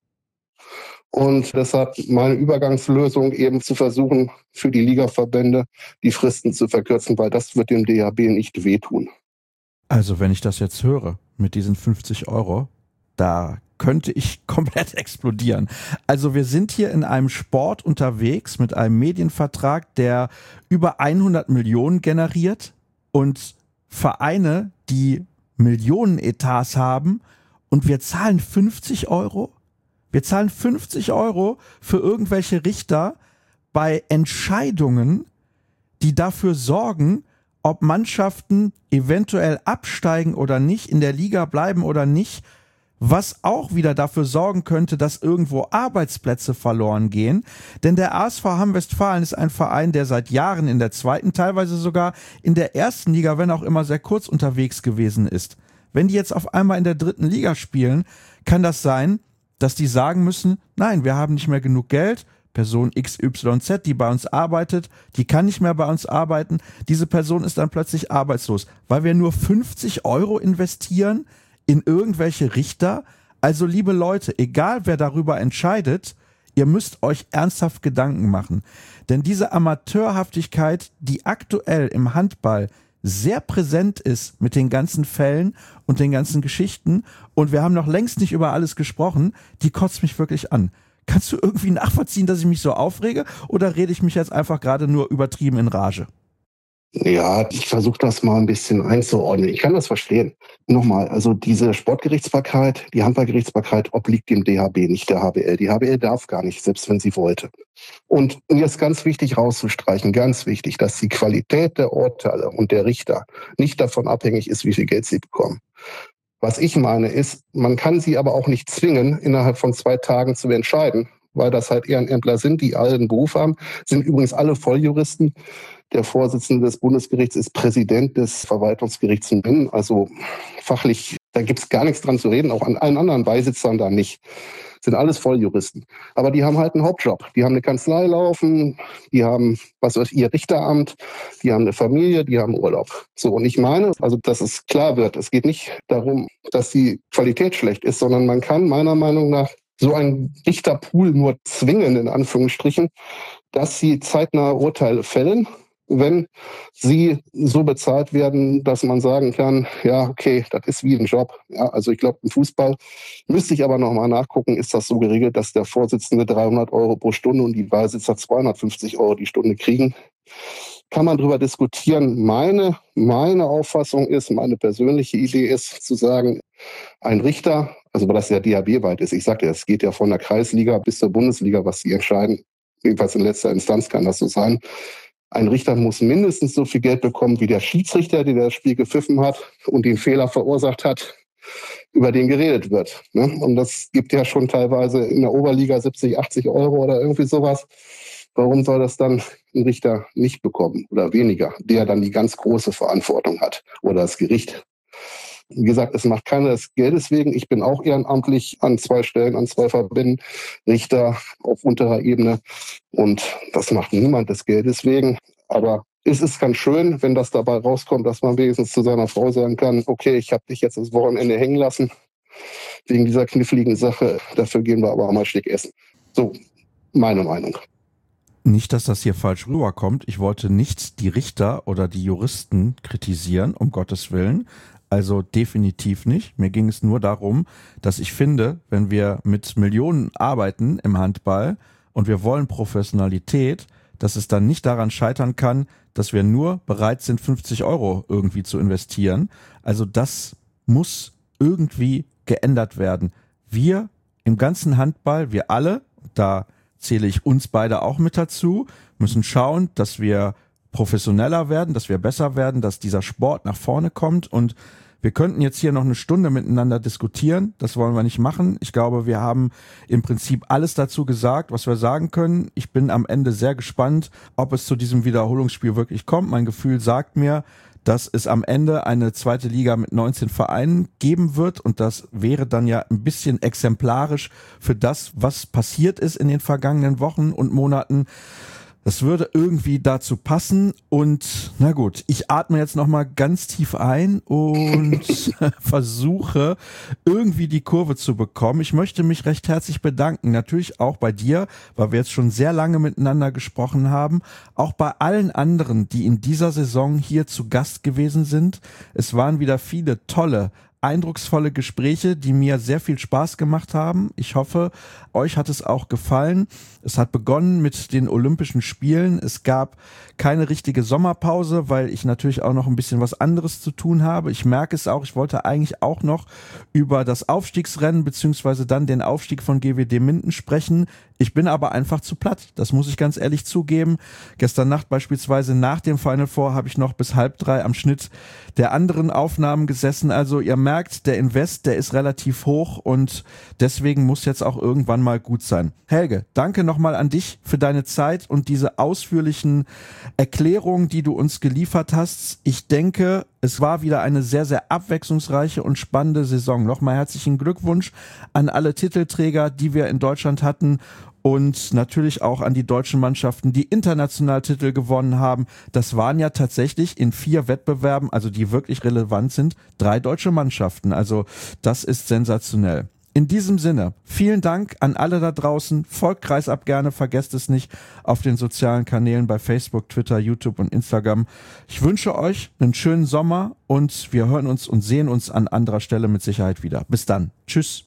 Und deshalb meine Übergangslösung eben zu versuchen, für die Ligaverbände die Fristen zu verkürzen, weil das wird dem D H B nicht wehtun. Also wenn ich das jetzt höre mit diesen fünfzig Euro, da könnte ich komplett explodieren. Also wir sind hier in einem Sport unterwegs mit einem Medienvertrag, der über hundert Millionen generiert und Vereine, die Millionenetats haben, und wir zahlen fünfzig Euro. Wir zahlen fünfzig Euro für irgendwelche Richter bei Entscheidungen, die dafür sorgen, ob Mannschaften eventuell absteigen oder nicht, in der Liga bleiben oder nicht, was auch wieder dafür sorgen könnte, dass irgendwo Arbeitsplätze verloren gehen. Denn der A S V Hamm-Westfalen ist ein Verein, der seit Jahren in der zweiten, teilweise sogar in der ersten Liga, wenn auch immer sehr kurz unterwegs gewesen ist. Wenn die jetzt auf einmal in der dritten Liga spielen, kann das sein, dass die sagen müssen, nein, wir haben nicht mehr genug Geld, Person X Y Z, die bei uns arbeitet, die kann nicht mehr bei uns arbeiten, diese Person ist dann plötzlich arbeitslos, weil wir nur fünfzig Euro investieren in irgendwelche Richter. Also liebe Leute, egal wer darüber entscheidet, ihr müsst euch ernsthaft Gedanken machen. Denn diese Amateurhaftigkeit, die aktuell im Handball sehr präsent ist mit den ganzen Fällen und den ganzen Geschichten, und wir haben noch längst nicht über alles gesprochen, die kotzt mich wirklich an. Kannst du irgendwie nachvollziehen, dass ich mich so aufrege, oder rede ich mich jetzt einfach gerade nur übertrieben in Rage? Ja, ich versuche das mal ein bisschen einzuordnen. Ich kann das verstehen. Nochmal, also diese Sportgerichtsbarkeit, die Handballgerichtsbarkeit obliegt dem D H B, nicht der H B L. Die H B L darf gar nicht, selbst wenn sie wollte. Und mir ist ganz wichtig rauszustreichen, ganz wichtig, dass die Qualität der Urteile und der Richter nicht davon abhängig ist, wie viel Geld sie bekommen. Was ich meine ist, man kann sie aber auch nicht zwingen, innerhalb von zwei Tagen zu entscheiden, weil das halt Ehrenämtler sind, die alle einen Beruf haben, sind übrigens alle Volljuristen. Der Vorsitzende des Bundesgerichts ist Präsident des Verwaltungsgerichts in Minden. Also fachlich, da gibt's gar nichts dran zu reden, auch an allen anderen Beisitzern da nicht. Sind alles Volljuristen. Aber die haben halt einen Hauptjob. Die haben eine Kanzlei laufen, die haben, was weiß ich, ihr Richteramt, die haben eine Familie, die haben Urlaub. So, und ich meine, also dass es klar wird, es geht nicht darum, dass die Qualität schlecht ist, sondern man kann meiner Meinung nach so einen Richterpool nur zwingen, in Anführungsstrichen, dass sie zeitnahe Urteile fällen, wenn sie so bezahlt werden, dass man sagen kann, ja, okay, das ist wie ein Job. Ja, also ich glaube, im Fußball müsste ich aber nochmal nachgucken, ist das so geregelt, dass der Vorsitzende dreihundert Euro pro Stunde und die Beisitzer zweihundertfünfzig Euro die Stunde kriegen. Kann man darüber diskutieren. Meine, meine Auffassung ist, meine persönliche Idee ist, zu sagen, ein Richter, also weil das ja D H B-weit ist, ich sagte, es geht ja von der Kreisliga bis zur Bundesliga, was sie entscheiden. Jedenfalls in letzter Instanz kann das so sein. Ein Richter muss mindestens so viel Geld bekommen wie der Schiedsrichter, der das Spiel gepfiffen hat und den Fehler verursacht hat, über den geredet wird. Und das gibt ja schon teilweise in der Oberliga siebzig, achtzig Euro oder irgendwie sowas. Warum soll das dann ein Richter nicht bekommen oder weniger, der dann die ganz große Verantwortung hat oder das Gericht? Wie gesagt, es macht keiner des Geldes wegen. Ich bin auch ehrenamtlich an zwei Stellen, an zwei Verbänden, Richter auf unterer Ebene. Und das macht niemand des Geldes wegen. Aber es ist ganz schön, wenn das dabei rauskommt, dass man wenigstens zu seiner Frau sagen kann, okay, ich habe dich jetzt das Wochenende hängen lassen wegen dieser kniffligen Sache. Dafür gehen wir aber auch mal Stück essen. So, meine Meinung. Nicht, dass das hier falsch rüberkommt. Ich wollte nicht die Richter oder die Juristen kritisieren, um Gottes Willen. Also definitiv nicht. Mir ging es nur darum, dass ich finde, wenn wir mit Millionen arbeiten im Handball und wir wollen Professionalität, dass es dann nicht daran scheitern kann, dass wir nur bereit sind, fünfzig Euro irgendwie zu investieren. Also das muss irgendwie geändert werden. Wir im ganzen Handball, wir alle, da zähle ich uns beide auch mit dazu, müssen schauen, dass wir professioneller werden, dass wir besser werden, dass dieser Sport nach vorne kommt. Und wir könnten jetzt hier noch eine Stunde miteinander diskutieren. Das wollen wir nicht machen. Ich glaube, wir haben im Prinzip alles dazu gesagt, was wir sagen können. Ich bin am Ende sehr gespannt, ob es zu diesem Wiederholungsspiel wirklich kommt. Mein Gefühl sagt mir, dass es am Ende eine zweite Liga mit neunzehn Vereinen geben wird. Und das wäre dann ja ein bisschen exemplarisch für das, was passiert ist in den vergangenen Wochen und Monaten. Das würde irgendwie dazu passen und na gut, ich atme jetzt nochmal ganz tief ein und versuche irgendwie die Kurve zu bekommen. Ich möchte mich recht herzlich bedanken, natürlich auch bei dir, weil wir jetzt schon sehr lange miteinander gesprochen haben, auch bei allen anderen, die in dieser Saison hier zu Gast gewesen sind. Es waren wieder viele tolle, eindrucksvolle Gespräche, die mir sehr viel Spaß gemacht haben. Ich hoffe, euch hat es auch gefallen. Es hat begonnen mit den Olympischen Spielen. Es gab keine richtige Sommerpause, weil ich natürlich auch noch ein bisschen was anderes zu tun habe. Ich merke es auch, ich wollte eigentlich auch noch über das Aufstiegsrennen beziehungsweise dann den Aufstieg von G W D Minden sprechen. Ich bin aber einfach zu platt. Das muss ich ganz ehrlich zugeben. Gestern Nacht beispielsweise nach dem Final Four habe ich noch bis halb drei am Schnitt der anderen Aufnahmen gesessen. Also ihr merkt, der Invest, der ist relativ hoch und deswegen muss jetzt auch irgendwann mal gut sein. Helge, danke nochmal an dich für deine Zeit und diese ausführlichen Erklärungen, die du uns geliefert hast. Ich denke, Es war wieder eine sehr, sehr abwechslungsreiche und spannende Saison. Nochmal herzlichen Glückwunsch an alle Titelträger, die wir in Deutschland hatten. Und natürlich auch an die deutschen Mannschaften, die international Titel gewonnen haben. Das waren ja tatsächlich in vier Wettbewerben, also die wirklich relevant sind, drei deutsche Mannschaften. Also das ist sensationell. In diesem Sinne, vielen Dank an alle da draußen. Folgt Kreisab gerne, vergesst es nicht auf den sozialen Kanälen bei Facebook, Twitter, YouTube und Instagram. Ich wünsche euch einen schönen Sommer und wir hören uns und sehen uns an anderer Stelle mit Sicherheit wieder. Bis dann. Tschüss.